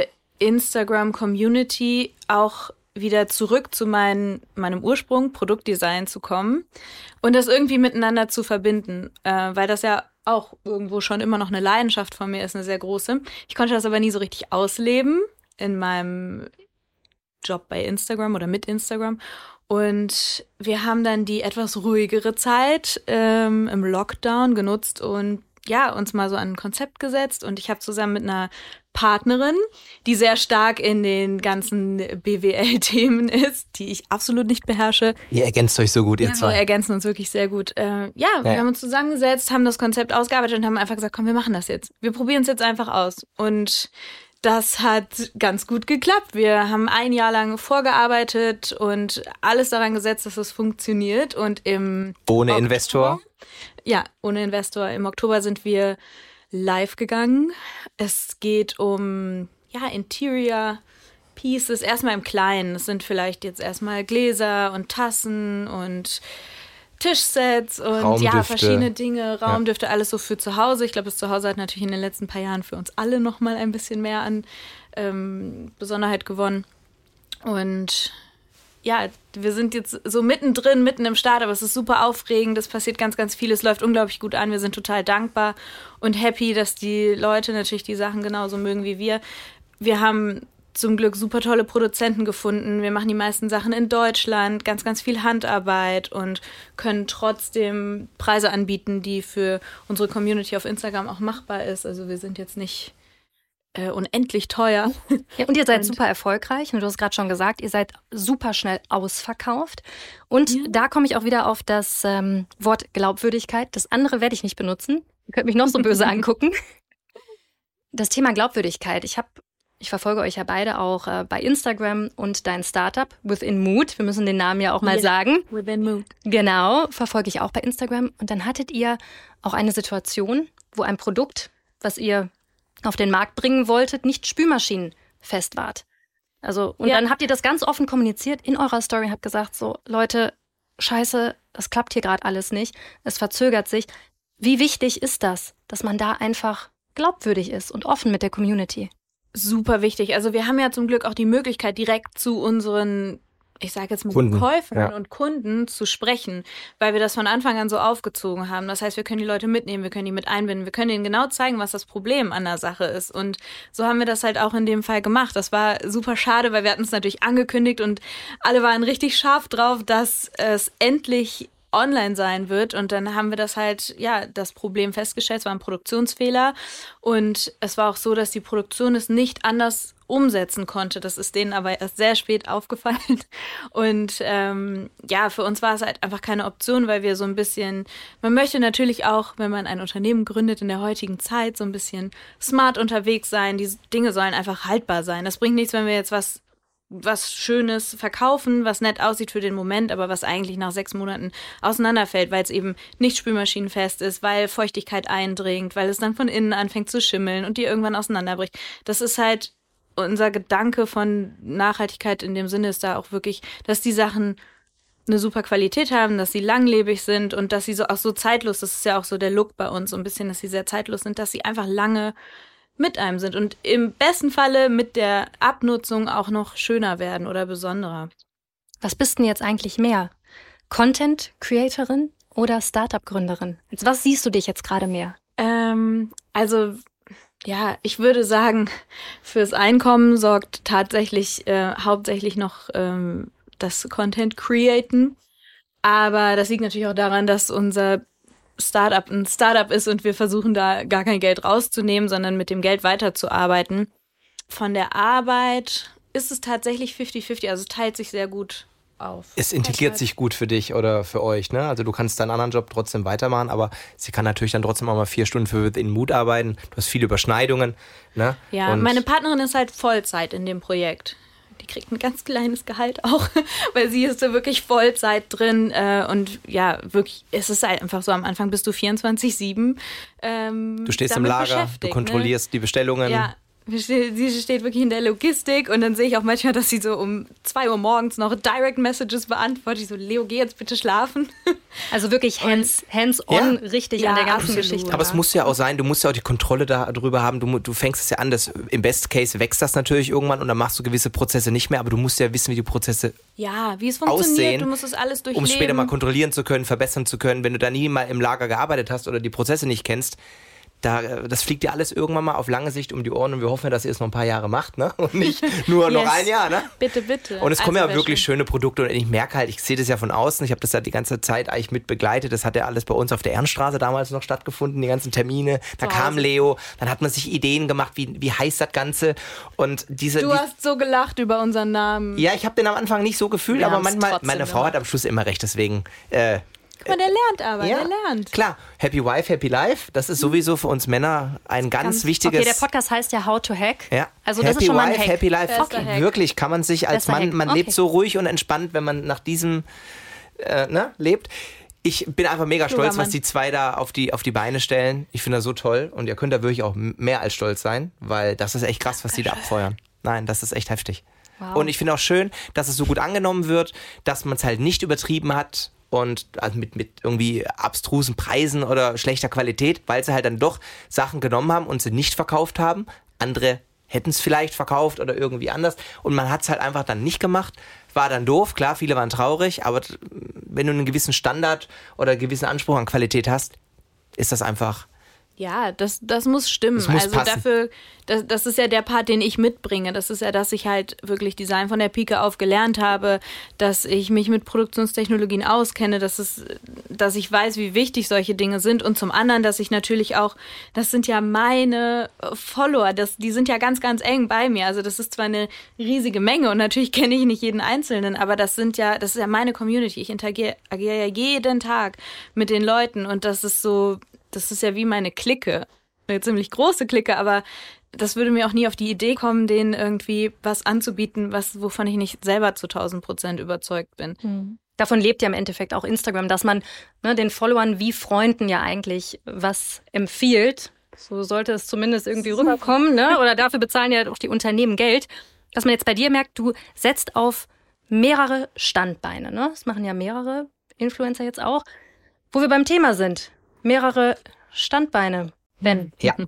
Instagram-Community auch wieder zurück zu mein, meinem Ursprung, Produktdesign zu kommen und das irgendwie miteinander zu verbinden, äh, weil das ja auch irgendwo schon immer noch eine Leidenschaft von mir ist, eine sehr große. Ich konnte das aber nie so richtig ausleben in meinem Job bei Instagram oder mit Instagram. Und wir haben dann die etwas ruhigere Zeit ähm, im Lockdown genutzt und ja, uns mal so an ein Konzept gesetzt. Und ich habe zusammen mit einer Partnerin, die sehr stark in den ganzen B W L-Themen ist, die ich absolut nicht beherrsche. Ihr ergänzt euch so gut, ihr ja, zwei. Wir ergänzen uns wirklich sehr gut. Äh, ja, ja, wir haben uns zusammengesetzt, haben das Konzept ausgearbeitet und haben einfach gesagt, komm, wir machen das jetzt. Wir probieren es jetzt einfach aus. Und das hat ganz gut geklappt. Wir haben ein Jahr lang vorgearbeitet und alles daran gesetzt, dass es funktioniert. Und im Ohne Oktober, Investor? Ja, ohne Investor. Im Oktober sind wir live gegangen. Es geht um ja Interior Pieces, erstmal im Kleinen. Es sind vielleicht jetzt erstmal Gläser und Tassen und Tischsets und Raumdüfte. ja, verschiedene Dinge, Raumdüfte, ja. Alles so für zu Hause. Ich glaube, das Zuhause hat natürlich in den letzten paar Jahren für uns alle nochmal ein bisschen mehr an ähm, Besonderheit gewonnen. Und ja, wir sind jetzt so mittendrin, mitten im Start, aber es ist super aufregend, es passiert ganz, ganz viel, es läuft unglaublich gut an, wir sind total dankbar und happy, dass die Leute natürlich die Sachen genauso mögen wie wir. Wir haben zum Glück super tolle Produzenten gefunden. Wir machen die meisten Sachen in Deutschland, ganz, ganz viel Handarbeit und können trotzdem Preise anbieten, die für unsere Community auf Instagram auch machbar ist. Also wir sind jetzt nicht äh, unendlich teuer. Ja, und ihr seid und super erfolgreich. Und du hast gerade schon gesagt, ihr seid super schnell ausverkauft. Und ja. da komme ich auch wieder auf das ähm, Wort Glaubwürdigkeit. Das andere werde ich nicht benutzen. Ihr könnt mich noch so böse angucken. Das Thema Glaubwürdigkeit. Ich habe Ich verfolge euch ja beide auch äh, bei Instagram und dein Startup Within Mood. Wir müssen den Namen ja auch mal yeah. sagen. Within Mood. Genau, verfolge ich auch bei Instagram. Und dann hattet ihr auch eine Situation, wo ein Produkt, was ihr auf den Markt bringen wolltet, nicht spülmaschinenfest wart. Also, und ja. dann habt ihr das ganz offen kommuniziert in eurer Story, habt gesagt, so, Leute, scheiße, das klappt hier gerade alles nicht. Es verzögert sich. Wie wichtig ist das, dass man da einfach glaubwürdig ist und offen mit der Community? Super wichtig. Also wir haben ja zum Glück auch die Möglichkeit, direkt zu unseren ich sage jetzt mit Kunden, Käufern ja. und Kunden zu sprechen, weil wir das von Anfang an so aufgezogen haben. Das heißt, wir können die Leute mitnehmen, wir können die mit einbinden, wir können ihnen genau zeigen, was das Problem an der Sache ist. Und so haben wir das halt auch in dem Fall gemacht. Das war super schade, weil wir hatten es natürlich angekündigt und alle waren richtig scharf drauf, dass es endlich online sein wird. Und dann haben wir das halt, ja, das Problem festgestellt. Es war ein Produktionsfehler. Und es war auch so, dass die Produktion es nicht anders umsetzen konnte. Das ist denen aber erst sehr spät aufgefallen. Und ähm, ja, für uns war es halt einfach keine Option, weil wir so ein bisschen, man möchte natürlich auch, wenn man ein Unternehmen gründet in der heutigen Zeit, so ein bisschen smart unterwegs sein. Die Dinge sollen einfach haltbar sein. Das bringt nichts, wenn wir jetzt was was Schönes verkaufen, was nett aussieht für den Moment, aber was eigentlich nach sechs Monaten auseinanderfällt, weil es eben nicht spülmaschinenfest ist, weil Feuchtigkeit eindringt, weil es dann von innen anfängt zu schimmeln und die irgendwann auseinanderbricht. Das ist halt unser Gedanke von Nachhaltigkeit in dem Sinne ist da auch wirklich, dass die Sachen eine super Qualität haben, dass sie langlebig sind und dass sie so auch so zeitlos, das ist ja auch so der Look bei uns, so ein bisschen, dass sie sehr zeitlos sind, dass sie einfach lange mit einem sind und im besten Falle mit der Abnutzung auch noch schöner werden oder besonderer. Was bist denn jetzt eigentlich mehr? Content-Creatorin oder Startup-Gründerin? Als was siehst du dich jetzt gerade mehr? Ähm, also, ja, ich würde sagen, fürs Einkommen sorgt tatsächlich äh, hauptsächlich noch ähm, das Content-Createn. Aber das liegt natürlich auch daran, dass unser Startup ein Startup ist und wir versuchen da gar kein Geld rauszunehmen, sondern mit dem Geld weiterzuarbeiten. Von der Arbeit ist es tatsächlich fifty fifty, also es teilt sich sehr gut auf. Es integriert sich gut für dich oder für euch, ne? Also du kannst deinen anderen Job trotzdem weitermachen, aber sie kann natürlich dann trotzdem auch mal vier Stunden für Within Mood arbeiten. Du hast viele Überschneidungen, ne? Ja, und meine Partnerin ist halt Vollzeit in dem Projekt. Die kriegt ein ganz kleines Gehalt auch, weil sie ist da wirklich Vollzeit drin äh, und ja, wirklich, es ist halt einfach so, am Anfang bist du vierundzwanzig sieben ähm, Du stehst im Lager, du kontrollierst, ne? Die Bestellungen. Ja, sie steht wirklich in der Logistik und dann sehe ich auch manchmal, dass sie so um zwei Uhr morgens noch Direct Messages beantwortet. Ich so, Leo, geh jetzt bitte schlafen. Also wirklich hands, hands-on Ja. richtig Ja, an der ganzen absolut. Geschichte. Aber es muss ja auch sein, du musst ja auch die Kontrolle darüber haben. Du, du fängst es ja an, das, im Best Case wächst das natürlich irgendwann und dann machst du gewisse Prozesse nicht mehr, aber du musst ja wissen, wie die Prozesse Ja, wie es funktioniert, aussehen, du musst es alles durchleben. um es später mal kontrollieren zu können, verbessern zu können. Wenn du da nie mal im Lager gearbeitet hast oder die Prozesse nicht kennst, da, das fliegt dir alles irgendwann mal auf lange Sicht um die Ohren und wir hoffen, dass ihr es noch ein paar Jahre macht, ne? Und nicht nur noch Yes. ein Jahr, ne? Bitte, bitte. Und es kommen Also ja wirklich schön. schöne Produkte und ich merke halt, ich sehe das ja von außen, ich habe das ja die ganze Zeit eigentlich mit begleitet, das hat ja alles bei uns auf der Ehrenstraße damals noch stattgefunden, die ganzen Termine, da Zu kam Hause. Leo, dann hat man sich Ideen gemacht, wie, wie heißt das Ganze und diese... Du die, hast so gelacht über unseren Namen. ja, ich habe den am Anfang nicht so gefühlt, Wir aber haben's manchmal, trotzdem meine Frau gemacht. hat am Schluss immer recht, deswegen... Äh, Guck mal, der lernt aber, ja, der lernt. klar, Happy Wife, Happy Life, das ist sowieso für uns Männer ein ganz, Ganz- wichtiges... Okay, der Podcast heißt ja How to Hack. Ja. Also das Happy ist schon mal ein Wife, Hack. Happy Life. Bester Hack. Wirklich kann man sich als Bester Mann, Hack. man Okay. lebt so ruhig und entspannt, wenn man nach diesem äh, ne, lebt. Ich bin einfach mega Kluger stolz, was Mann. die zwei da auf die, auf die Beine stellen. Ich finde das so toll und ihr könnt da wirklich auch mehr als stolz sein, weil das ist echt krass, was die da abfeuern. Nein, das ist echt heftig. Wow. Und ich finde auch schön, dass es so gut angenommen wird, dass man es halt nicht übertrieben hat und also mit, mit irgendwie abstrusen Preisen oder schlechter Qualität, weil sie halt dann doch Sachen genommen haben und sie nicht verkauft haben. Andere hätten es vielleicht verkauft oder irgendwie anders und man hat es halt einfach dann nicht gemacht. War dann doof, klar, viele waren traurig, aber wenn du einen gewissen Standard oder einen gewissen Anspruch an Qualität hast, ist das einfach... Ja, das, das muss stimmen. Das muss also passen. dafür, das, das ist ja der Part, den ich mitbringe. Das ist ja, dass ich halt wirklich Design von der Pike auf gelernt habe, dass ich mich mit Produktionstechnologien auskenne, dass es, dass ich weiß, wie wichtig solche Dinge sind und zum anderen, dass ich natürlich auch, das sind ja meine Follower, das, die sind ja ganz, ganz eng bei mir. Also das ist zwar eine riesige Menge und natürlich kenne ich nicht jeden Einzelnen, aber das sind ja, das ist ja meine Community. Ich interagiere agiere ja jeden Tag mit den Leuten und das ist so, das ist ja wie meine Clique, eine ziemlich große Clique, aber das würde mir auch nie auf die Idee kommen, denen irgendwie was anzubieten, was, wovon ich nicht selber zu tausend Prozent überzeugt bin. Davon lebt ja im Endeffekt auch Instagram, dass man ne, den Followern wie Freunden ja eigentlich was empfiehlt. So sollte es zumindest irgendwie rüberkommen, ne? Oder dafür bezahlen ja auch die Unternehmen Geld. Dass man jetzt bei dir merkt, du setzt auf mehrere Standbeine, ne? Das machen ja mehrere Influencer jetzt auch. Wo wir beim Thema sind. Mehrere Standbeine. Ben. Ja.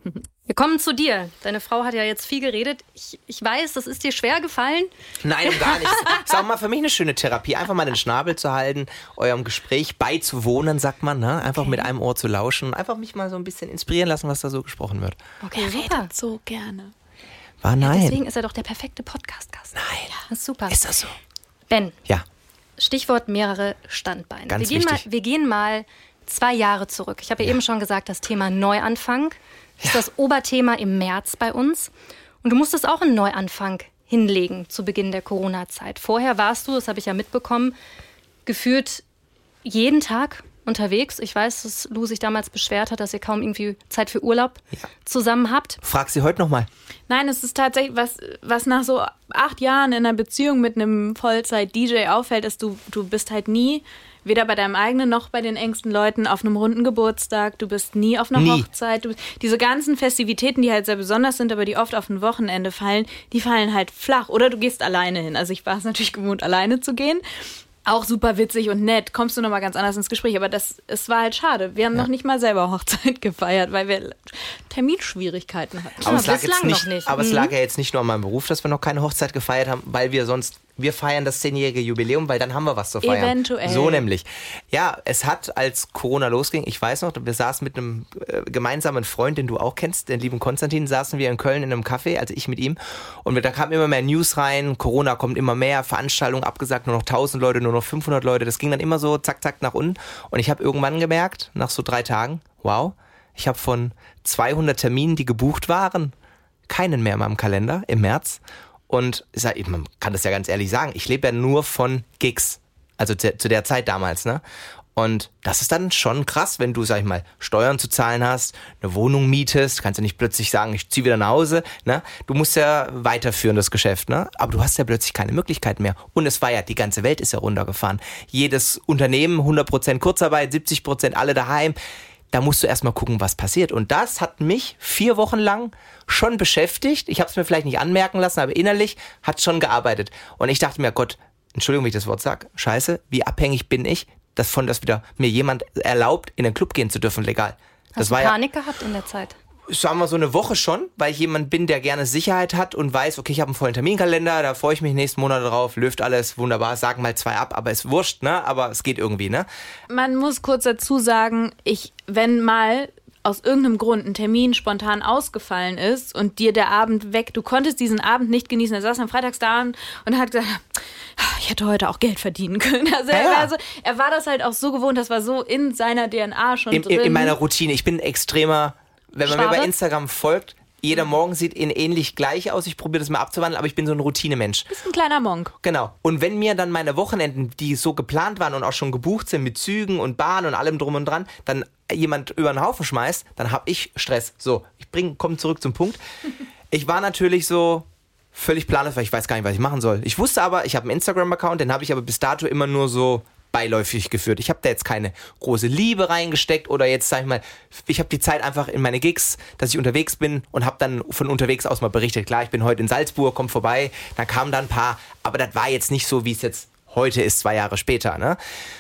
Wir kommen zu dir. Deine Frau hat ja jetzt viel geredet. Ich, ich weiß, das ist dir schwer gefallen. Nein, um gar nichts. Ist auch mal für mich eine schöne Therapie, einfach mal den Schnabel zu halten, eurem Gespräch beizuwohnen, sagt man, ne? Einfach okay. mit einem Ohr zu lauschen und einfach mich mal so ein bisschen inspirieren lassen, was da so gesprochen wird. Okay, er super. redet so gerne. War nein. Ja, deswegen ist er doch der perfekte Podcast-Gast. Nein. Ja, das ist super. Ist das so? Ben. Ja. Stichwort mehrere Standbeine. Ganz wir, gehen wichtig. mal, wir gehen mal zwei Jahre zurück. Ich habe ja, ja eben schon gesagt, das Thema Neuanfang ist ja. das Oberthema im März bei uns. Und du musstest auch einen Neuanfang hinlegen zu Beginn der Corona-Zeit. Vorher warst du, das habe ich ja mitbekommen, gefühlt jeden Tag unterwegs. Ich weiß, dass Lou sich damals beschwert hat, dass ihr kaum irgendwie Zeit für Urlaub ja. zusammen habt. Frag sie heute nochmal. Nein, es ist tatsächlich, was, was nach so acht Jahren in einer Beziehung mit einem Vollzeit-D J auffällt, ist, du, du bist halt nie, weder bei deinem eigenen noch bei den engsten Leuten, auf einem runden Geburtstag. Du bist nie auf einer nie. Hochzeit. Du, diese ganzen Festivitäten, die halt sehr besonders sind, aber die oft auf ein Wochenende fallen, die fallen halt flach. Oder du gehst alleine hin. Also ich war es natürlich gewohnt, alleine zu gehen. Auch super witzig und nett, kommst du nochmal ganz anders ins Gespräch. Aber das, es war halt schade. Wir haben ja. noch nicht mal selber Hochzeit gefeiert, weil wir Terminschwierigkeiten hatten. Aber, ja, es, lag bislang jetzt nicht, noch nicht. aber mhm. es lag ja jetzt nicht nur an meinem Beruf, dass wir noch keine Hochzeit gefeiert haben, weil wir sonst, wir feiern das zehnjährige Jubiläum, weil dann haben wir was zu feiern. Eventuell. So nämlich. Ja, es hat, als Corona losging, ich weiß noch, wir saßen mit einem äh, gemeinsamen Freund, den du auch kennst, den lieben Konstantin, saßen wir in Köln in einem Café, also ich mit ihm. Und da kamen immer mehr News rein, Corona kommt immer mehr, Veranstaltungen abgesagt, nur noch tausend Leute, nur noch fünfhundert Leute. Das ging dann immer so zack, zack nach unten. Und ich habe irgendwann gemerkt, nach so drei Tagen, wow, ich habe von zweihundert Terminen, die gebucht waren, keinen mehr in meinem Kalender im März. Und man kann das ja ganz ehrlich sagen, ich lebe ja nur von Gigs, also zu, zu der Zeit damals, ne? Und das ist dann schon krass, wenn du, sag ich mal, Steuern zu zahlen hast, eine Wohnung mietest, kannst ja nicht plötzlich sagen, ich ziehe wieder nach Hause, ne? Du musst ja weiterführen, das Geschäft, ne? Aber du hast ja plötzlich keine Möglichkeit mehr. Und es war ja, die ganze Welt ist ja runtergefahren. Jedes Unternehmen, hundert Prozent Kurzarbeit, siebzig Prozent alle daheim. Da musst du erstmal gucken, was passiert. Und das hat mich vier Wochen lang schon beschäftigt. Ich habe es mir vielleicht nicht anmerken lassen, aber innerlich hat es schon gearbeitet. Und ich dachte mir, Gott, Entschuldigung, wenn ich das Wort sage, scheiße, wie abhängig bin ich, davon, dass wieder mir jemand erlaubt, in den Club gehen zu dürfen, legal. Das Hast du war Panik ja, gehabt in der Zeit? Sagen wir so eine Woche schon, weil ich jemand bin, der gerne Sicherheit hat und weiß, okay, ich habe einen vollen Terminkalender, da freue ich mich nächsten Monat drauf, läuft alles wunderbar, sagen mal zwei ab, aber ist wurscht, ne? Aber es geht irgendwie, ne? Man muss kurz dazu sagen, ich, wenn mal aus irgendeinem Grund ein Termin spontan ausgefallen ist und dir der Abend weg, du konntest diesen Abend nicht genießen, er saß am Freitags da und hat gesagt, ich hätte heute auch Geld verdienen können. Also, ja, er, ja. war so, er war das halt auch so gewohnt, das war so in seiner D N A schon In, drin. in meiner Routine, ich bin ein extremer, wenn man Schwabe? mir bei Instagram folgt, jeder Morgen sieht in ähnlich gleich aus. Ich probiere das mal abzuwandeln, aber ich bin so ein Routinemensch. Du bist ein kleiner Monk. Genau. Und wenn mir dann meine Wochenenden, die so geplant waren und auch schon gebucht sind mit Zügen und Bahn und allem drum und dran, dann jemand über den Haufen schmeißt, dann habe ich Stress. So, ich bring, komm zurück zum Punkt. Ich war natürlich so völlig planlos, weil ich weiß gar nicht, was ich machen soll. Ich wusste aber, ich habe einen Instagram-Account, den habe ich aber bis dato immer nur so beiläufig geführt. Ich habe da jetzt keine große Liebe reingesteckt oder jetzt, sag ich mal, ich habe die Zeit einfach in meine Gigs, dass ich unterwegs bin und habe dann von unterwegs aus mal berichtet. Klar, ich bin heute in Salzburg, komm vorbei, dann kamen da ein paar, aber das war jetzt nicht so, wie es jetzt heute ist, zwei Jahre später, ne?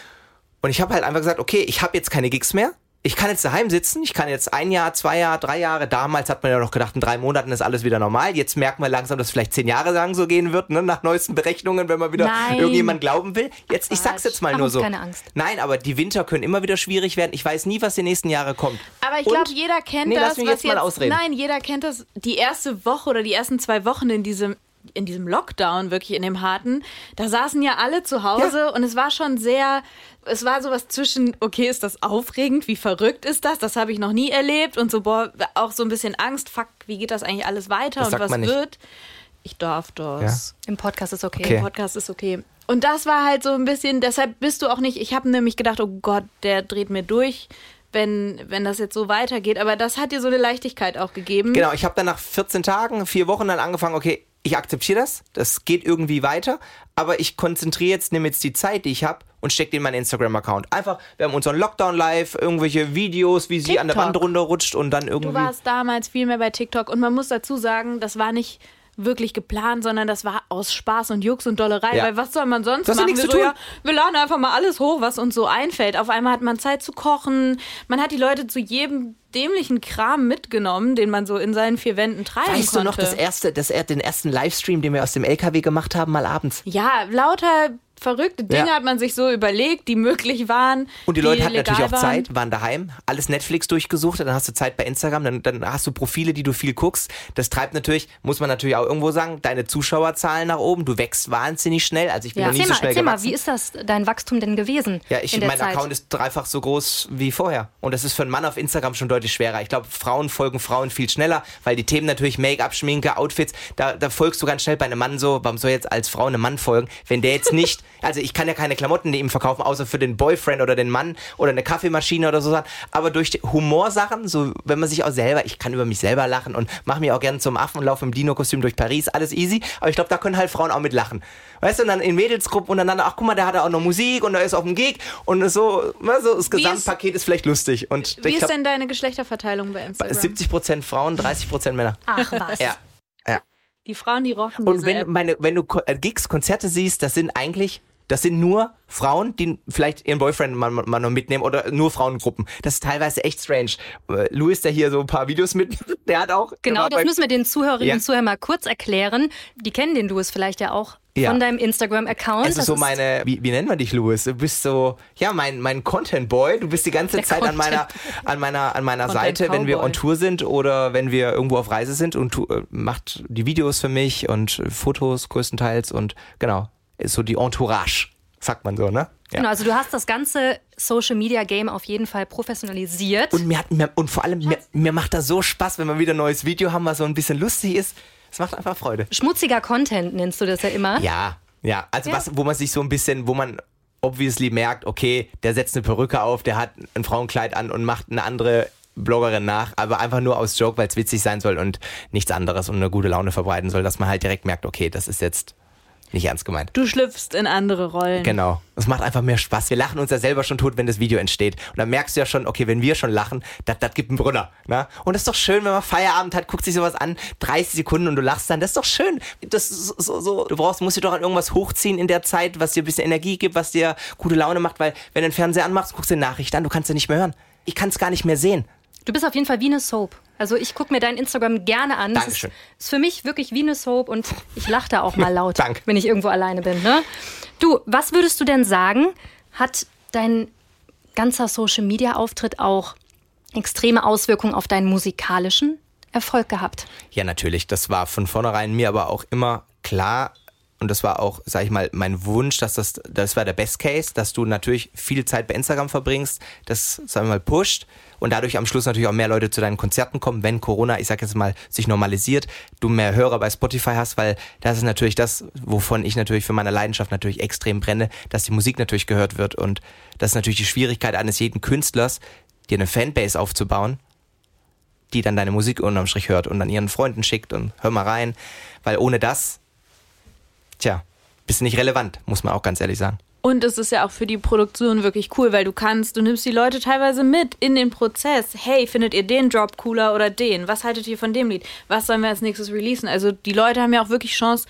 Und ich habe halt einfach gesagt, okay, ich habe jetzt keine Gigs mehr. Ich kann jetzt daheim sitzen, ich kann jetzt ein Jahr, zwei Jahre, drei Jahre, damals hat man ja noch gedacht, in drei Monaten ist alles wieder normal. Jetzt merkt man langsam, dass es vielleicht zehn Jahre lang so gehen wird, ne? Nach neuesten Berechnungen, wenn man wieder Nein. irgendjemand glauben will. Jetzt, ich sag's jetzt mal Mach nur uns so. keine Angst. Nein, aber die Winter können immer wieder schwierig werden. Ich weiß nie, was die nächsten Jahre kommt. Aber ich Und- glaube, jeder kennt Nee, das. lass mich was jetzt mal ausreden. Nein, jeder kennt das. Die erste Woche oder die ersten zwei Wochen in diesem in diesem Lockdown, wirklich in dem harten, da saßen ja alle zu Hause Ja. und es war schon sehr, es war sowas zwischen, okay, ist das aufregend, wie verrückt ist das, das habe ich noch nie erlebt und so, boah, auch so ein bisschen Angst, fuck, wie geht das eigentlich alles weiter Das und sagt was man nicht. wird? Ich darf das. Im Podcast ist okay. Okay. Der Podcast ist okay. Und das war halt so ein bisschen, deshalb bist du auch nicht, ich habe nämlich gedacht, oh Gott, der dreht mir durch, wenn, wenn das jetzt so weitergeht. Aber das hat dir so eine Leichtigkeit auch gegeben. Genau, ich habe dann nach vierzehn Tagen, vier Wochen dann angefangen, okay, ich akzeptiere das, das geht irgendwie weiter, aber ich konzentriere jetzt, nehme jetzt die Zeit, die ich habe und stecke die in meinen Instagram-Account. Einfach, wir haben unseren Lockdown live, irgendwelche Videos, wie sie TikTok. an der Wand runterrutscht und dann irgendwie... Du warst damals viel mehr bei TikTok und man muss dazu sagen, das war nicht wirklich geplant, sondern das war aus Spaß und Jux und Dollerei. Ja. Weil was soll man sonst Das hat machen? nichts Wir, zu so, tun. ja, wir laden einfach mal alles hoch, was uns so einfällt. Auf einmal hat man Zeit zu kochen. Man hat die Leute zu jedem dämlichen Kram mitgenommen, den man so in seinen vier Wänden treiben Weißt konnte. du noch das erste, das, den ersten Livestream, den wir aus dem L K W gemacht haben, mal abends? Ja, lauter verrückte Dinge Ja. hat man sich so überlegt, die möglich waren. Und die Leute hatten legal natürlich auch waren. Zeit, waren daheim, alles Netflix durchgesucht, dann hast du Zeit bei Instagram, dann, dann hast du Profile, die du viel guckst. Das treibt natürlich, muss man natürlich auch irgendwo sagen, deine Zuschauerzahlen nach oben. Du wächst wahnsinnig schnell. Also ich bin Ja. noch nie Erzähl, so mal, schnell erzähl mal, gewachsen. wie ist das dein Wachstum denn gewesen? Ja, ich, in der mein Zeit? Account ist dreifach so groß wie vorher. Und das ist für einen Mann auf Instagram schon deutlich schwerer. Ich glaube, Frauen folgen Frauen viel schneller, weil die Themen natürlich Make-up, Schminke, Outfits, da, da folgst du ganz schnell bei einem Mann so, warum soll jetzt als Frau einem Mann folgen, wenn der jetzt nicht, also ich kann ja keine Klamotten ihm verkaufen, außer für den Boyfriend oder den Mann oder eine Kaffeemaschine oder so, aber durch die Humorsachen, so wenn man sich auch selber, ich kann über mich selber lachen und mache mich auch gerne zum Affen und laufe im Dino-Kostüm durch Paris, alles easy, aber ich glaube, da können halt Frauen auch mit lachen. Weißt du, und dann in Mädelsgruppen untereinander, ach guck mal, da hat er auch noch Musik und da ist auf dem Gig und so, so das Gesamtpaket ist, ist vielleicht lustig. Und Wie ich ist glaub, denn deine Geschlechterverteilung bei Instagram? siebzig Prozent Frauen, dreißig Prozent Männer. Ach was. Ja. Ja. Die Frauen, die rocken Und diese wenn, App. meine, wenn du Ko- äh, Gigs, Konzerte siehst, das sind eigentlich, das sind nur Frauen, die vielleicht ihren Boyfriend mal, mal noch mitnehmen oder nur Frauengruppen. Das ist teilweise echt strange. Äh, Louis, der hier so ein paar Videos mit, der hat auch... Genau, der war das bei- müssen wir den Zuhörerinnen Ja. und Zuhörern mal kurz erklären. Die kennen den Louis vielleicht ja auch Ja. von deinem Instagram-Account. Es ist Das so meine, wie, wie nennt man dich, Louis? Du bist so, ja, mein, mein Content-Boy. Du bist die ganze Der Zeit an meiner, an meiner, an meiner Seite, wenn wir Content-Cowboy. on Tour sind oder wenn wir irgendwo auf Reise sind und tu, äh, macht die Videos für mich und äh, Fotos größtenteils und genau, ist so die Entourage, sagt man so, ne? Ja. Genau, also du hast das ganze Social-Media-Game auf jeden Fall professionalisiert. Und, mir hat, mir, und vor allem, mir, mir macht das so Spaß, wenn wir wieder ein neues Video haben, was so ein bisschen lustig ist. Es macht einfach Freude. Schmutziger Content nennst du das ja immer. Ja, ja. Also Ja. was, wo man sich so ein bisschen, wo man obviously merkt, okay, der setzt eine Perücke auf, der hat ein Frauenkleid an und macht eine andere Bloggerin nach, aber einfach nur aus Joke, weil es witzig sein soll und nichts anderes und eine gute Laune verbreiten soll, dass man halt direkt merkt, okay, das ist jetzt nicht ernst gemeint. Du schlüpfst in andere Rollen. Genau. Es macht einfach mehr Spaß. Wir lachen uns ja selber schon tot, wenn das Video entsteht. Und dann merkst du ja schon, okay, wenn wir schon lachen, das gibt einen Brunner. Ne? Und das ist doch schön, wenn man Feierabend hat, guckt sich sowas an, dreißig Sekunden und du lachst dann. Das ist doch schön. Das ist so, so. Du brauchst, musst dir doch an irgendwas hochziehen in der Zeit, was dir ein bisschen Energie gibt, was dir gute Laune macht, weil wenn du den Fernseher anmachst, guckst du die Nachricht an, du kannst sie nicht mehr hören. Ich kann es gar nicht mehr sehen. Du bist auf jeden Fall wie eine Soap. Also ich gucke mir dein Instagram gerne an. Das ist, Dankeschön. ist für mich wirklich wie eine Soap und ich lache da auch mal laut, Danke. wenn ich irgendwo alleine bin. Ne? Du, was würdest du denn sagen, hat dein ganzer Social-Media-Auftritt auch extreme Auswirkungen auf deinen musikalischen Erfolg gehabt? Ja, natürlich. Das war von vornherein mir aber auch immer klar. Und das war auch, sag ich mal, mein Wunsch, dass das, das war der Best Case, dass du natürlich viel Zeit bei Instagram verbringst, das, sagen wir mal, pusht und dadurch am Schluss natürlich auch mehr Leute zu deinen Konzerten kommen, wenn Corona, ich sag jetzt mal, sich normalisiert, du mehr Hörer bei Spotify hast, weil das ist natürlich das, wovon ich natürlich für meine Leidenschaft natürlich extrem brenne, dass die Musik natürlich gehört wird und das ist natürlich die Schwierigkeit eines jeden Künstlers, dir eine Fanbase aufzubauen, die dann deine Musik unterm Strich hört und dann ihren Freunden schickt und hör mal rein, weil ohne das Tja, bist nicht relevant, muss man auch ganz ehrlich sagen. Und es ist ja auch für die Produktion wirklich cool, weil du kannst, du nimmst die Leute teilweise mit in den Prozess. Hey, findet ihr den Drop cooler oder den? Was haltet ihr von dem Lied? Was sollen wir als nächstes releasen? Also die Leute haben ja auch wirklich Chance,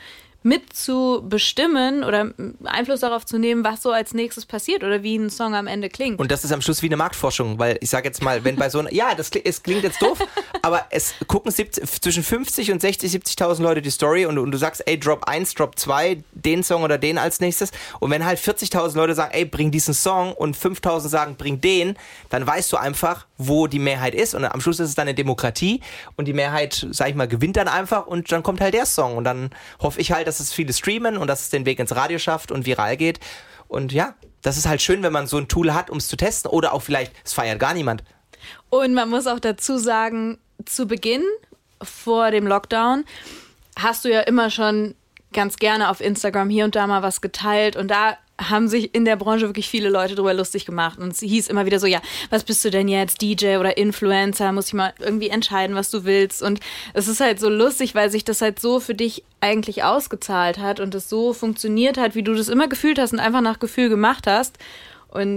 mitzubestimmen oder Einfluss darauf zu nehmen, was so als nächstes passiert oder wie ein Song am Ende klingt. Und das ist am Schluss wie eine Marktforschung, weil ich sage jetzt mal, wenn bei so einer, ja, das klingt, es klingt jetzt doof, aber es gucken siebzig, zwischen fünfzig und sechzig, siebzigtausend Leute die Story und, und du sagst, ey, Drop eins, Drop zwei, den Song oder den als nächstes und wenn halt vierzigtausend Leute sagen, ey, bring diesen Song und fünftausend sagen, bring den, dann weißt du einfach, wo die Mehrheit ist und am Schluss ist es dann eine Demokratie und die Mehrheit, sag ich mal, gewinnt dann einfach und dann kommt halt der Song und dann hoffe ich halt, dass es viele streamen und dass es den Weg ins Radio schafft und viral geht und ja, das ist halt schön, wenn man so ein Tool hat, um es zu testen oder auch vielleicht, es feiert gar niemand. Und man muss auch dazu sagen, zu Beginn, vor dem Lockdown, hast du ja immer schon ganz gerne auf Instagram hier und da mal was geteilt und da haben sich in der Branche wirklich viele Leute drüber lustig gemacht und es hieß immer wieder so, ja, was bist du denn jetzt, D J oder Influencer, muss ich mal irgendwie entscheiden, was du willst und es ist halt so lustig, weil sich das halt so für dich eigentlich ausgezahlt hat und es so funktioniert hat, wie du das immer gefühlt hast und einfach nach Gefühl gemacht hast und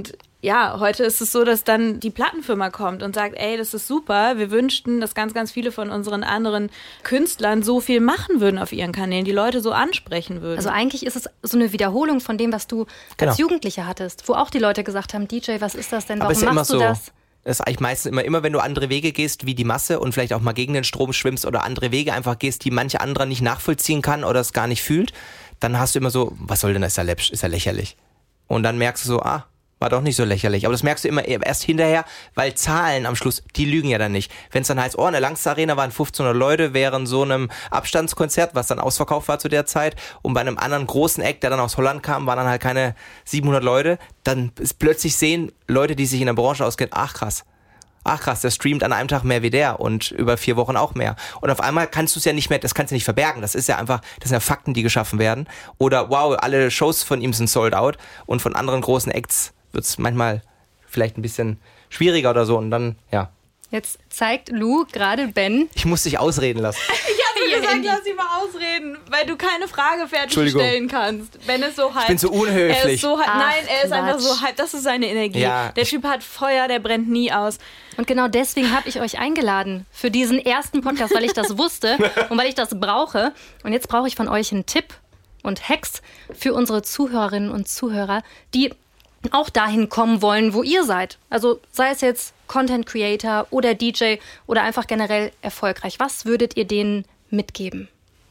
ja, heute ist es so, dass dann die Plattenfirma kommt und sagt, ey, das ist super, wir wünschten, dass ganz, ganz viele von unseren anderen Künstlern so viel machen würden auf ihren Kanälen, die Leute so ansprechen würden. Also eigentlich ist es so eine Wiederholung von dem, was du Genau. als Jugendlicher hattest, wo auch die Leute gesagt haben, D J, was ist das denn, Aber warum es ist ja machst immer du so. das? Das ist eigentlich meistens immer, immer, wenn du andere Wege gehst wie die Masse und vielleicht auch mal gegen den Strom schwimmst oder andere Wege einfach gehst, die manche andere nicht nachvollziehen kann oder es gar nicht fühlt, dann hast du immer so, was soll denn das, ist ja läppisch, ist ja lächerlich. Und dann merkst du so, ah, war doch nicht so lächerlich. Aber das merkst du immer erst hinterher, weil Zahlen am Schluss, die lügen ja dann nicht. Wenn es dann heißt, oh, in der Langster Arena waren fünfzehnhundert Leute während so einem Abstandskonzert, was dann ausverkauft war zu der Zeit, und bei einem anderen großen Act, der dann aus Holland kam, waren dann halt keine siebenhundert Leute, dann ist plötzlich sehen Leute, die sich in der Branche auskennen, ach krass. Ach krass, der streamt an einem Tag mehr wie der und über vier Wochen auch mehr. Und auf einmal kannst du es ja nicht mehr, das kannst du nicht verbergen. Das ist ja einfach, das sind ja Fakten, die geschaffen werden. Oder wow, alle Shows von ihm sind sold out und von anderen großen Acts wird es manchmal vielleicht ein bisschen schwieriger oder so und dann, ja. Jetzt zeigt Lou gerade Ben. Ich muss dich ausreden lassen. Ich habe dir gesagt, lass sie mal ausreden, weil du keine Frage fertig Entschuldigung. stellen kannst. Ben ist so hyped. Ich bin so unhöflich. Er ist so hyped. Ach, Nein, er ist Quatsch. einfach so hyped. Das ist seine Energie. Ja. Der Typ hat Feuer, der brennt nie aus. Und genau deswegen habe ich euch eingeladen für diesen ersten Podcast, weil ich das wusste und weil ich das brauche. Und jetzt brauche ich von euch einen Tipp und Hacks für unsere Zuhörerinnen und Zuhörer, die auch dahin kommen wollen, wo ihr seid. Also sei es jetzt Content Creator oder D J oder einfach generell erfolgreich. Was würdet ihr denen mitgeben?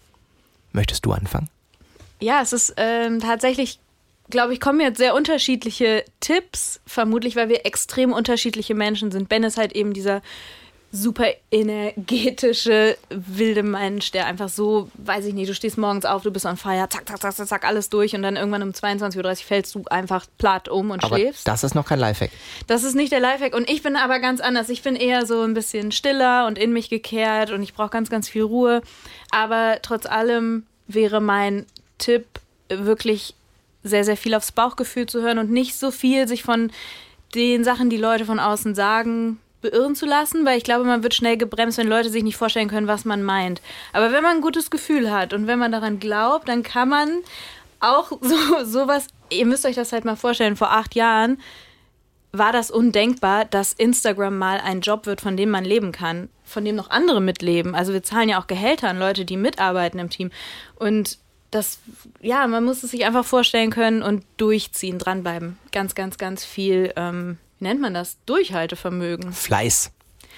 Möchtest du anfangen? Ja, es ist ähm, tatsächlich, glaube ich, kommen jetzt sehr unterschiedliche Tipps, vermutlich, weil wir extrem unterschiedliche Menschen sind. Ben ist halt eben dieser super energetische, wilde Mensch, der einfach so, weiß ich nicht, du stehst morgens auf, du bist on fire, zack, zack, zack, zack, zack, alles durch und dann irgendwann um zweiundzwanzig Uhr dreißig fällst du einfach platt um und Aber schläfst. das ist noch kein Lifehack. Das ist nicht der Lifehack und ich bin aber ganz anders. Ich bin eher so ein bisschen stiller und in mich gekehrt und ich brauche ganz, ganz viel Ruhe. Aber trotz allem wäre mein Tipp, wirklich sehr, sehr viel aufs Bauchgefühl zu hören und nicht so viel sich von den Sachen, die Leute von außen sagen, beirren zu lassen, weil ich glaube, man wird schnell gebremst, wenn Leute sich nicht vorstellen können, was man meint. Aber wenn man ein gutes Gefühl hat und wenn man daran glaubt, dann kann man auch so sowas, ihr müsst euch das halt mal vorstellen, vor acht Jahren war das undenkbar, dass Instagram mal ein Job wird, von dem man leben kann, von dem noch andere mitleben. Also wir zahlen ja auch Gehälter an Leute, die mitarbeiten im Team. Und das, ja, man muss es sich einfach vorstellen können und durchziehen, dranbleiben. Ganz, ganz, ganz viel, ähm, wie nennt man das? Durchhaltevermögen. Fleiß.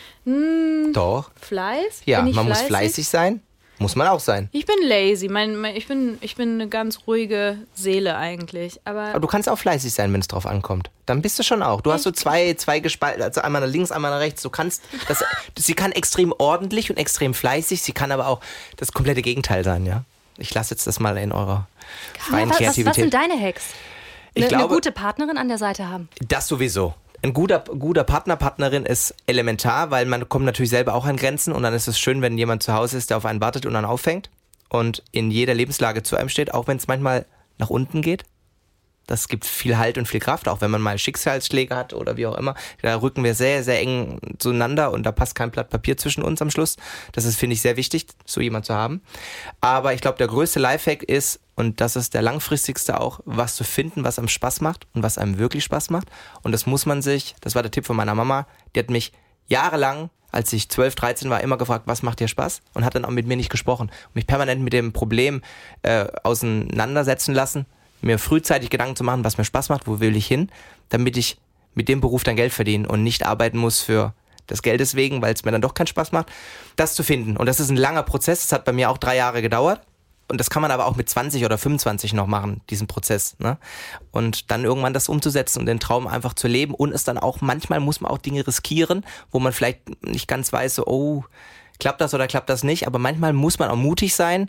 Hm, Doch. Fleiß? Ja, Bin ich man muss fleißig? fleißig sein. Muss man auch sein. Ich bin lazy. Mein, mein, ich, bin, ich bin eine ganz ruhige Seele eigentlich. Aber, Aber du kannst auch fleißig sein, wenn es drauf ankommt. Dann bist du schon auch. Du hast so zwei, zwei gespalten, also einmal nach links, einmal nach rechts. Du kannst, das, sie kann extrem ordentlich und extrem fleißig. Sie kann aber auch das komplette Gegenteil sein, ja. Ich lasse jetzt das mal in eurer freien was, was, Kreativität. was sind deine Hacks? Ich Eine, glaube, eine gute Partnerin an der Seite haben. Das sowieso. Ein guter, guter Partner, Partnerin ist elementar, weil man kommt natürlich selber auch an Grenzen und dann ist es schön, wenn jemand zu Hause ist, der auf einen wartet und dann auffängt und in jeder Lebenslage zu einem steht, auch wenn es manchmal nach unten geht. Das gibt viel Halt und viel Kraft, auch wenn man mal Schicksalsschläge hat oder wie auch immer. Da rücken wir sehr, sehr eng zueinander und da passt kein Blatt Papier zwischen uns am Schluss. Das ist, finde ich, sehr wichtig, so jemand zu haben. Aber ich glaube, der größte Lifehack ist, und das ist der langfristigste auch, was zu finden, was einem Spaß macht und was einem wirklich Spaß macht. Und das muss man sich, das war der Tipp von meiner Mama, die hat mich jahrelang, als ich zwölf, dreizehn war, immer gefragt, was macht dir Spaß? Und hat dann auch mit mir nicht gesprochen. Und mich permanent mit dem Problem äh, auseinandersetzen lassen, mir frühzeitig Gedanken zu machen, was mir Spaß macht, wo will ich hin, damit ich mit dem Beruf dann Geld verdiene und nicht arbeiten muss für des Geldes wegen, weil es mir dann doch keinen Spaß macht, das zu finden. Und das ist ein langer Prozess, das hat bei mir auch drei Jahre gedauert. Und das kann man aber auch mit zwanzig oder fünfundzwanzig noch machen, diesen Prozess. Ne? Und dann irgendwann das umzusetzen und den Traum einfach zu leben. Und es dann auch, manchmal muss man auch Dinge riskieren, wo man vielleicht nicht ganz weiß, so, oh, klappt das oder klappt das nicht. Aber manchmal muss man auch mutig sein.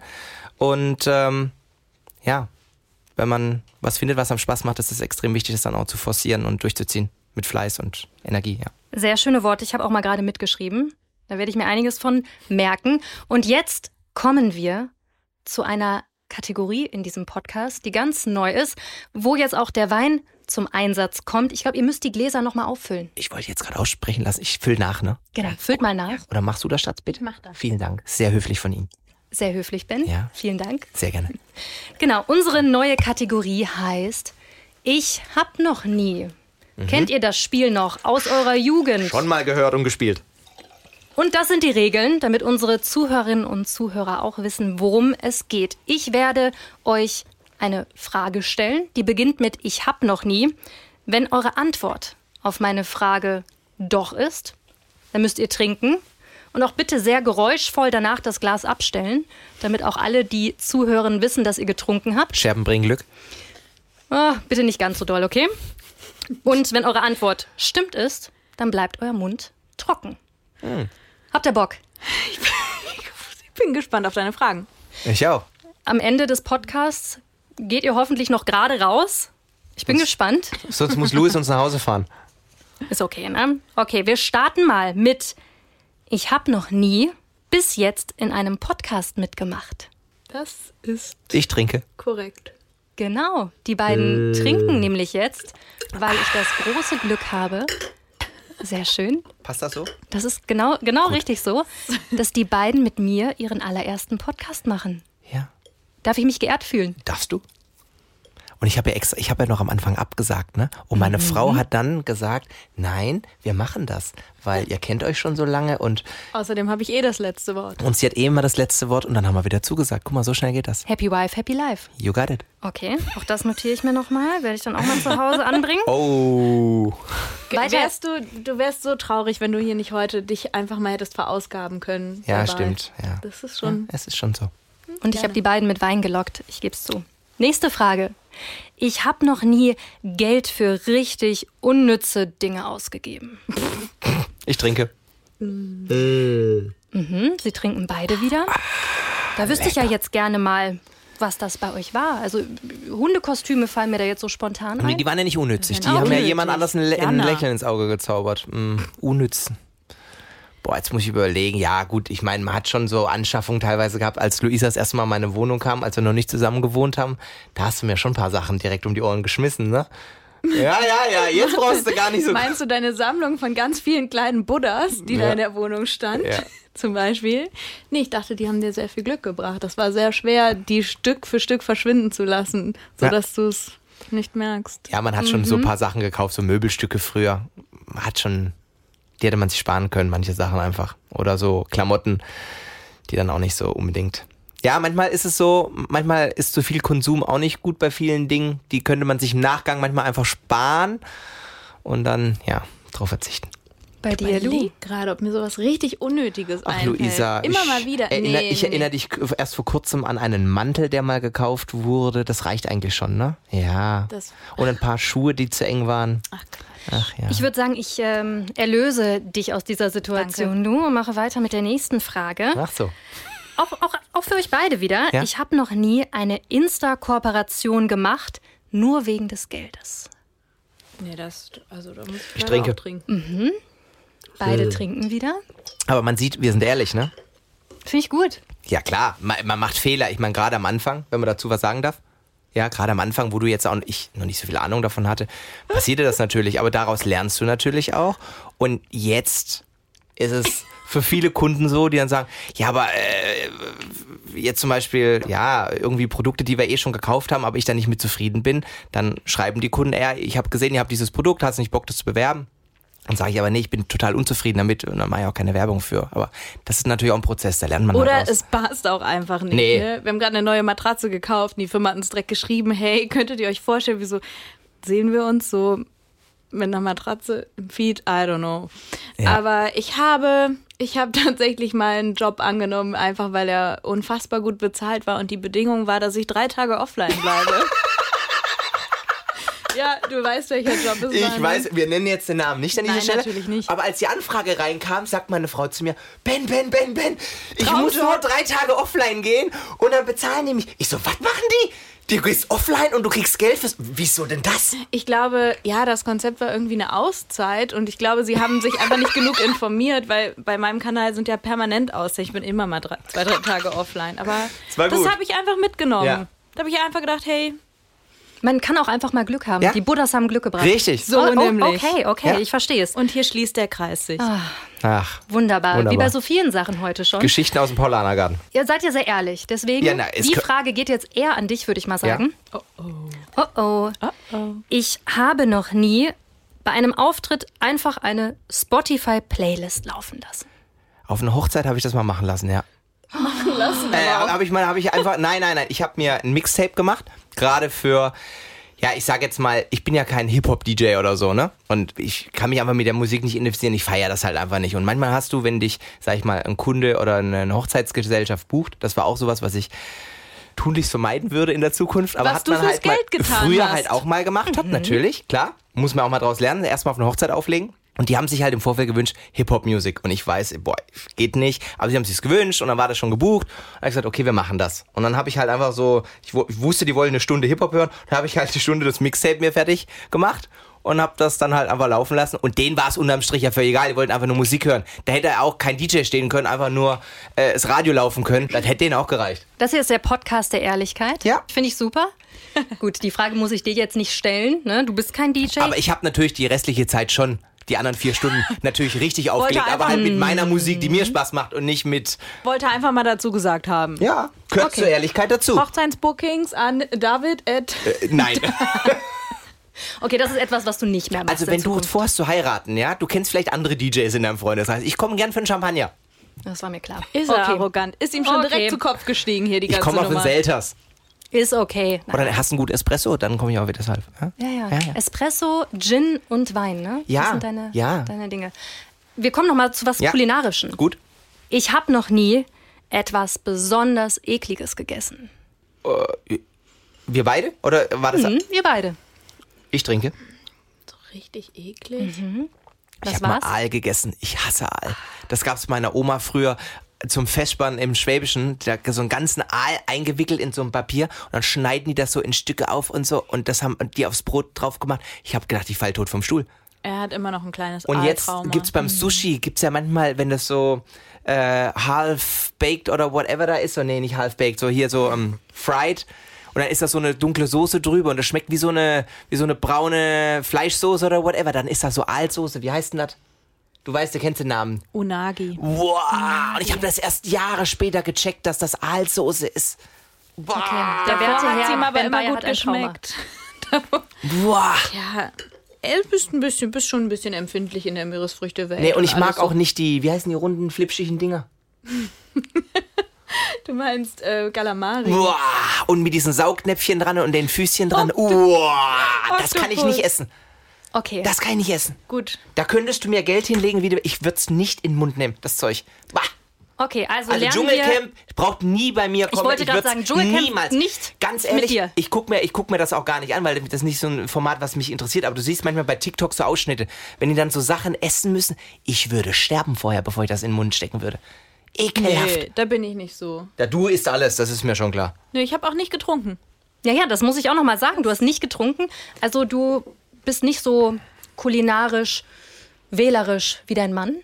Und ähm, ja, wenn man was findet, was einem Spaß macht, ist es extrem wichtig, das dann auch zu forcieren und durchzuziehen. Mit Fleiß und Energie, ja. Sehr schöne Worte. Ich habe auch mal gerade mitgeschrieben. Da werde ich mir einiges von merken. Und jetzt kommen wir zu einer Kategorie in diesem Podcast, die ganz neu ist, wo jetzt auch der Wein zum Einsatz kommt. Ich glaube, ihr müsst die Gläser nochmal auffüllen. Ich wollte jetzt gerade aussprechen lassen. Ich fülle nach, ne? Genau, füllt mal nach. Oder machst du das, Schatz, bitte? Ich mach das. Vielen Dank. Sehr höflich von Ihnen. Sehr höflich, Ben. Ja. Vielen Dank. Sehr gerne. Genau, unsere neue Kategorie heißt Ich hab noch nie. Mhm. Kennt ihr das Spiel noch aus eurer Jugend? Schon mal gehört und gespielt. Und das sind die Regeln, damit unsere Zuhörerinnen und Zuhörer auch wissen, worum es geht. Ich werde euch eine Frage stellen, die beginnt mit Ich hab noch nie. Wenn eure Antwort auf meine Frage doch ist, dann müsst ihr trinken. Und auch bitte sehr geräuschvoll danach das Glas abstellen, damit auch alle, die zuhören, wissen, dass ihr getrunken habt. Scherben bringen Glück. Oh, bitte nicht ganz so doll, okay? Und wenn eure Antwort stimmt ist, dann bleibt euer Mund trocken. Hm. Habt ihr Bock? Ich bin, ich bin gespannt auf deine Fragen. Ich auch. Am Ende des Podcasts geht ihr hoffentlich noch gerade raus. Ich bin sonst, gespannt. Sonst muss Louis uns nach Hause fahren. Ist okay, ne? Okay, wir starten mal mit Ich habe noch nie bis jetzt in einem Podcast mitgemacht. Das ist Ich trinke. korrekt. Genau, die beiden äh. trinken nämlich jetzt, weil ich das große Glück habe. Sehr schön. Passt das so? Das ist genau, genau richtig so, dass die beiden mit mir ihren allerersten Podcast machen. Ja. Darf ich mich geehrt fühlen? Darfst du? Und ich habe ja extra, ich habe ja noch am Anfang abgesagt, ne? Und meine mhm. Frau hat dann gesagt, nein, wir machen das, weil ihr kennt euch schon so lange und außerdem habe ich eh das letzte Wort. Und sie hat eh immer das letzte Wort und dann haben wir wieder zugesagt. Guck mal, so schnell geht das. Happy Wife, Happy Life. You got it. Okay, auch das notiere ich mir nochmal, werde ich dann auch mal zu Hause anbringen. Oh. Weiter. Wärst du, du wärst so traurig, wenn du hier nicht heute dich einfach mal hättest verausgaben können. Ja, dabei. stimmt. Ja. Das ist schon. Ja, es ist schon so. Und ich habe die beiden mit Wein gelockt, ich gebe es zu. Nächste Frage. Ich habe noch nie Geld für richtig unnütze Dinge ausgegeben. Ich trinke. Mhm, Sie trinken beide wieder. Da wüsste ich ja jetzt gerne mal, was das bei euch war. Also Hundekostüme fallen mir da jetzt so spontan ein. Nee, die waren ja nicht unnützig. Die Ah, haben unnötig. ja jemand anders ein, Lä- ein Lächeln ins Auge gezaubert. Mm, unnütz. Boah, jetzt muss ich überlegen. Ja gut, ich meine, man hat schon so Anschaffungen teilweise gehabt, als Luisa das erste Mal in meine Wohnung kam, als wir noch nicht zusammen gewohnt haben. Da hast du mir schon ein paar Sachen direkt um die Ohren geschmissen, ne? Ja, ja, ja, jetzt brauchst du gar nicht so... Meinst du deine Sammlung von ganz vielen kleinen Buddhas, die ja. da in der Wohnung stand, ja. zum Beispiel? Nee, ich dachte, die haben dir sehr viel Glück gebracht. Das war sehr schwer, die Stück für Stück verschwinden zu lassen, sodass ja. du es nicht merkst. Ja, man hat schon mhm. so ein paar Sachen gekauft, so Möbelstücke früher. Man hat schon... Die hätte man sich sparen können, manche Sachen einfach. Oder so Klamotten, die dann auch nicht so unbedingt... Ja, manchmal ist es so, manchmal ist zu viel Konsum auch nicht gut bei vielen Dingen. Die könnte man sich im Nachgang manchmal einfach sparen und dann, ja, drauf verzichten. Bei dir, Lu? Gerade, ob mir sowas richtig Unnötiges Ach, einfällt. Luisa, Immer ich mal wieder. Erinner, nee, ich nee. erinnere dich erst vor kurzem an einen Mantel, der mal gekauft wurde. Das reicht eigentlich schon, ne? Ja. Das, und ein paar Schuhe, die zu eng waren. Ach, Quatsch. Ach, ja. Ich würde sagen, ich ähm, erlöse dich aus dieser Situation, Danke. du, und mache weiter mit der nächsten Frage. Ach so. Auch, auch, auch für euch beide wieder. Ja? Ich habe noch nie eine Insta-Kooperation gemacht, nur wegen des Geldes. Nee, das, also da muss ich, Ich trinke. auch trinken. Mhm. Beide trinken wieder. Aber man sieht, wir sind ehrlich, ne? Finde ich gut. Ja klar, man, man macht Fehler. Ich meine, gerade am Anfang, wenn man dazu was sagen darf. Ja, gerade am Anfang, wo du jetzt auch ich noch nicht so viel Ahnung davon hatte, passierte das natürlich. Aber daraus lernst du natürlich auch. Und jetzt ist es für viele Kunden so, die dann sagen, ja, aber äh, jetzt zum Beispiel, ja, irgendwie Produkte, die wir eh schon gekauft haben, aber ich da nicht mit zufrieden bin, dann schreiben die Kunden, ja, ich habe gesehen, ihr habt dieses Produkt, hast nicht Bock, das zu bewerben? Dann sage ich aber, nee, ich bin total unzufrieden damit und dann mache ich auch keine Werbung für. Aber das ist natürlich auch ein Prozess, da lernt man Oder halt raus. es passt auch einfach nicht. Nee. Ne? Wir haben gerade eine neue Matratze gekauft und die Firma hat uns direkt geschrieben, hey, könntet ihr euch vorstellen, wieso sehen wir uns so mit einer Matratze im Feed? I don't know. Ja. Aber ich habe, ich habe tatsächlich mal einen Job angenommen, einfach weil er unfassbar gut bezahlt war und die Bedingung war, dass ich drei Tage offline bleibe. Ja, du weißt, welcher Job es war. Ich weiß, wir nennen jetzt den Namen nicht an dieser Nein, Stelle. natürlich nicht. Aber als die Anfrage reinkam, sagt meine Frau zu mir, Ben, Ben, Ben, Ben, ich Traumjob. muss nur drei Tage offline gehen und dann bezahlen die mich. Ich so, was machen die? Du gehst offline und du kriegst Geld fürs... Wieso denn das? Ich glaube, ja, das Konzept war irgendwie eine Auszeit und ich glaube, sie haben sich einfach nicht genug informiert, weil bei meinem Kanal sind ja permanent Auszeiten. Ich bin immer mal drei, zwei, drei Tage offline. Aber das, das habe ich einfach mitgenommen. Ja. Da habe ich einfach gedacht, hey... Man kann auch einfach mal Glück haben. Ja? Die Buddhas haben Glück gebracht. Richtig. So oh, oh, nämlich. Okay, okay, Ja. ich verstehe es. Und hier schließt der Kreis sich. Ah, Ach, wunderbar. Wunderbar. Wie bei so vielen Sachen heute schon. Geschichten aus dem Paulanergarten. Ihr seid ja sehr ehrlich. Deswegen, Ja, na, es die kö- Frage geht jetzt eher an dich, würde ich mal sagen. Oh, oh. Oh, oh. Oh, oh. Ich habe noch nie bei einem Auftritt einfach eine Spotify-Playlist laufen lassen? Auf einer Hochzeit habe ich das mal machen lassen, ja. Machen lassen. Äh, habe ich mal, habe ich einfach, nein, nein, nein, ich habe mir ein Mixtape gemacht, gerade für, ja, ich sag jetzt mal, ich bin ja kein Hip-Hop-D J oder so, ne? Und ich kann mich einfach mit der Musik nicht identifizieren, ich feiere das halt einfach nicht. Und manchmal hast du, wenn dich, sag ich mal, ein Kunde oder eine Hochzeitsgesellschaft bucht, das war auch sowas, was ich tunlichst vermeiden würde in der Zukunft, aber Was hat du man fürs halt Geld mal getan früher hast. halt auch mal gemacht, hab, natürlich, klar, muss man auch mal draus lernen, erstmal auf eine Hochzeit auflegen. Und die haben sich halt im Vorfeld gewünscht, Hip-Hop-Musik. Und ich weiß, boah, geht nicht. Aber sie haben sich's gewünscht und dann war das schon gebucht. Und dann habe ich gesagt, okay, wir machen das. Und dann habe ich halt einfach so, ich, ich wusste, die wollen eine Stunde Hip-Hop hören. Dann habe ich halt die Stunde das Mixtape mir fertig gemacht und habe das dann halt einfach laufen lassen. Und denen war es unterm Strich ja völlig egal. Die wollten einfach nur Musik hören. Da hätte auch kein D J stehen können, einfach nur äh, das Radio laufen können. Das hätte denen auch gereicht. Das hier ist der Podcast der Ehrlichkeit. Ja. Finde ich super. Gut, die Frage muss ich dir jetzt nicht stellen. Ne? Du bist kein D J. Aber ich habe natürlich die restliche Zeit schon die anderen vier Stunden natürlich richtig aufgelegt, einfach- aber halt mit meiner Musik, die mir Spaß macht und nicht mit, Wollte einfach mal dazu gesagt haben. ja, gehört Okay. zur Ehrlichkeit dazu. Hochzeitsbookings an David at Äh, nein. Okay, das ist etwas, was du nicht mehr machst. Also in wenn du Zukunft. vorhast zu heiraten, ja, du kennst vielleicht andere D Js in deinem Freundeskreis. Ich komme gern für einen Champagner. Das war mir klar. Ist er okay. arrogant. Ist ihm schon Okay. direkt zu Kopf gestiegen hier, die Ich ganze komme auf Nummer. den Selters. Ist okay. Nein. Oder hast du einen guten Espresso, dann komme ich auch wieder deshalb. Ja? Ja, ja, Ja, ja. Espresso, Gin und Wein, ne? Ja, Das sind deine, ja. deine Dinge. Wir kommen noch mal zu was Ja. Kulinarischem. Gut. Ich habe noch nie etwas besonders Ekliges gegessen. Wir beide? Oder war das... Hm, ihr beide. Ich trinke. So richtig eklig. Ich Was habe mal war's? Aal gegessen. Ich hasse Aal. Das gab es meiner Oma früher zum Festspann im Schwäbischen. Da so einen ganzen Aal eingewickelt in so ein Papier und dann schneiden die das so in Stücke auf und so und das haben die aufs Brot drauf gemacht. Ich habe gedacht, ich fall tot vom Stuhl. Er hat immer noch ein kleines Und jetzt Aaltrauma. gibt's beim Sushi, gibt's ja manchmal, wenn das so äh, half-baked oder whatever da ist, so nee, nicht half-baked, so hier so ähm, fried. Und dann ist da so eine dunkle Soße drüber und das schmeckt wie so eine, wie so eine braune Fleischsoße oder whatever. Dann ist da so Aalsoße, wie heißt denn das? Du weißt, du kennst den Namen. Unagi. Wow, und ich habe das erst Jahre später gecheckt, dass das Aalsoße ist. Wow. Der werte hat sie Herr ihm aber Ben immer Bayer gut hat ein Trauma. geschmeckt. Wow. Ja, er bist ein bisschen, bist schon ein bisschen empfindlich in der Meeresfrüchtewelt. Nee, und ich mag alles auch so. nicht die, wie heißen die runden, flipschigen Dinger? Du meinst äh, Calamari. Wow. Und mit diesen Saugnäpfchen dran und den Füßchen dran. Wow. Das kann ich nicht essen. Okay. Das kann ich nicht essen. Gut. Da könntest du mir Geld hinlegen, wie du, ich würde es nicht in den Mund nehmen, das Zeug. Bah. okay, also, Also lernen wir... Dschungelcamp braucht nie bei mir kommen. wollte gerade würd's sagen, Dschungelcamp niemals. nicht Ganz mit ehrlich, dir. ich gucke mir, ich guck mir das auch gar nicht an, weil das ist nicht so ein Format, was mich interessiert. Aber du siehst manchmal bei TikTok so Ausschnitte, wenn die dann so Sachen essen müssen. Ich würde sterben vorher, bevor ich das in den Mund stecken würde. Ekelhaft. Nee, da bin ich nicht so. Ja, du isst alles, das ist mir schon klar. Nee, ich habe auch nicht getrunken. Ja, ja, das muss ich auch noch mal sagen. Du hast nicht getrunken. Also du bist nicht so kulinarisch, wählerisch wie dein Mann.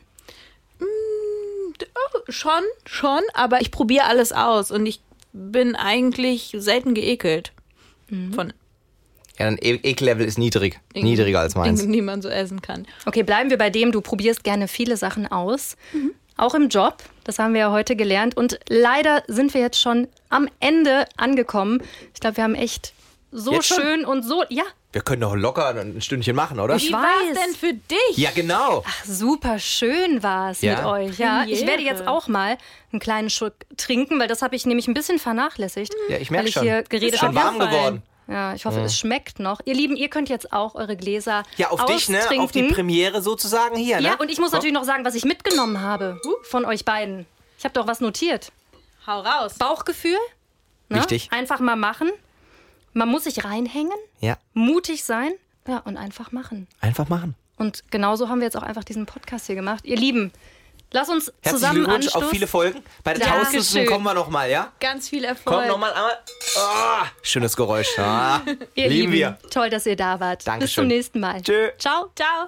Oh, schon, schon, aber ich probiere alles aus und ich bin eigentlich selten geekelt. Von Ja, dein E- Ekellevel ist niedrig. Niedriger als meins. Dingen, die man so essen kann. Okay, bleiben wir bei dem, du probierst gerne viele Sachen aus. Auch im Job, das haben wir ja heute gelernt. Und leider sind wir jetzt schon am Ende angekommen. Ich glaube, wir haben echt so Jetzt schon? schön und so, ja, Wir können doch locker ein Stündchen machen, oder? Ich Wie weiß. war's denn für dich? Ja, genau. super schön war es Ja. mit euch. Ja, ich Premiere. werde jetzt auch mal einen kleinen Schluck trinken, weil das habe ich nämlich ein bisschen vernachlässigt. Ja, ich weil merke ich schon. hier geredet Ist schon habe. warm geworden. Ja, ich hoffe, es schmeckt noch. Ihr Lieben, ihr könnt jetzt auch eure Gläser Ja, auf dich, ne? austrinken. Auf die Premiere sozusagen hier, ne? Ja, und ich muss Komm. natürlich noch sagen, was ich mitgenommen habe von euch beiden. Ich habe doch was notiert. Hau raus. Bauchgefühl. Ne? Wichtig. Einfach mal machen. Man muss sich reinhängen, Ja, mutig sein, ja, und einfach machen. einfach machen. Und genauso haben wir jetzt auch einfach diesen Podcast hier gemacht. Ihr Lieben, lass uns Herzlichen zusammen Glückwunsch anstoßen. auf viele Folgen. Bei der Dankeschön. tausendsten kommen wir nochmal, ja? Ganz viel Erfolg. Kommt nochmal einmal. Oh, schönes Geräusch. Ah, Ihr lieben Lieben, wir. toll, dass ihr da wart. Bis Dankeschön. zum nächsten Mal. Tschö. Ciao. Ciao.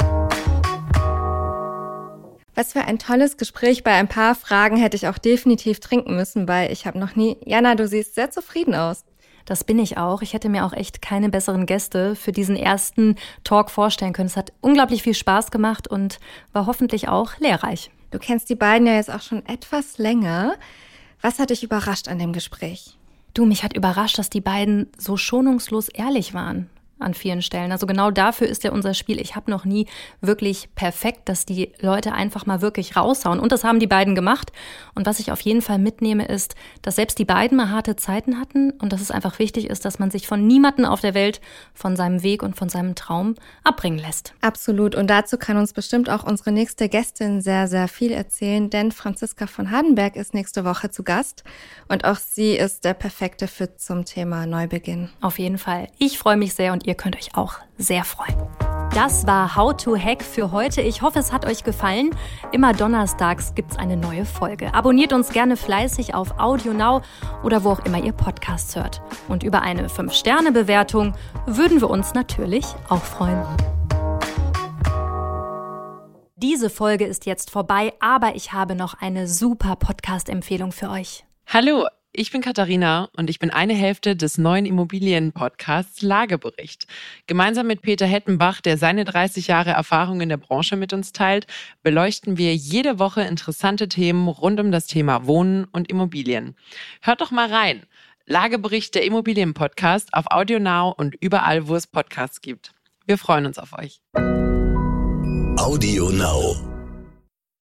Was für ein tolles Gespräch. Bei ein paar Fragen hätte ich auch definitiv trinken müssen, weil ich habe noch nie... Jana, du siehst sehr zufrieden aus. Das bin ich auch. Ich hätte mir auch echt keine besseren Gäste für diesen ersten Talk vorstellen können. Es hat unglaublich viel Spaß gemacht und war hoffentlich auch lehrreich. Du kennst die beiden ja jetzt auch schon etwas länger. Was hat dich überrascht an dem Gespräch? Du, mich hat überrascht, dass die beiden so schonungslos ehrlich waren. an vielen Stellen. Also genau dafür ist ja unser Spiel Ich habe noch nie wirklich perfekt, dass die Leute einfach mal wirklich raushauen. Und das haben die beiden gemacht. Und was ich auf jeden Fall mitnehme, ist, dass selbst die beiden mal harte Zeiten hatten und dass es einfach wichtig ist, dass man sich von niemandem auf der Welt von seinem Weg und von seinem Traum abbringen lässt. Absolut. Und dazu kann uns bestimmt auch unsere nächste Gästin sehr, sehr viel erzählen, denn Franziska von Hardenberg ist nächste Woche zu Gast und auch sie ist der perfekte Fit zum Thema Neubeginn. Auf jeden Fall. Ich freue mich sehr und ihr könnt euch auch sehr freuen. Das war How to Hack für heute. Ich hoffe, es hat euch gefallen. Immer donnerstags gibt's eine neue Folge. Abonniert uns gerne fleißig auf AudioNow oder wo auch immer ihr Podcasts hört. Und über eine fünf Sterne Bewertung würden wir uns natürlich auch freuen. Diese Folge ist jetzt vorbei, aber ich habe noch eine super Podcast-Empfehlung für euch. Hallo, ich bin Katharina und ich bin eine Hälfte des neuen Immobilien-Podcasts Lagebericht. Gemeinsam mit Peter Hettenbach, der seine dreißig Jahre Erfahrung in der Branche mit uns teilt, beleuchten wir jede Woche interessante Themen rund um das Thema Wohnen und Immobilien. Hört doch mal rein. Lagebericht, der Immobilien-Podcast auf AudioNow und überall, wo es Podcasts gibt. Wir freuen uns auf euch. AudioNow.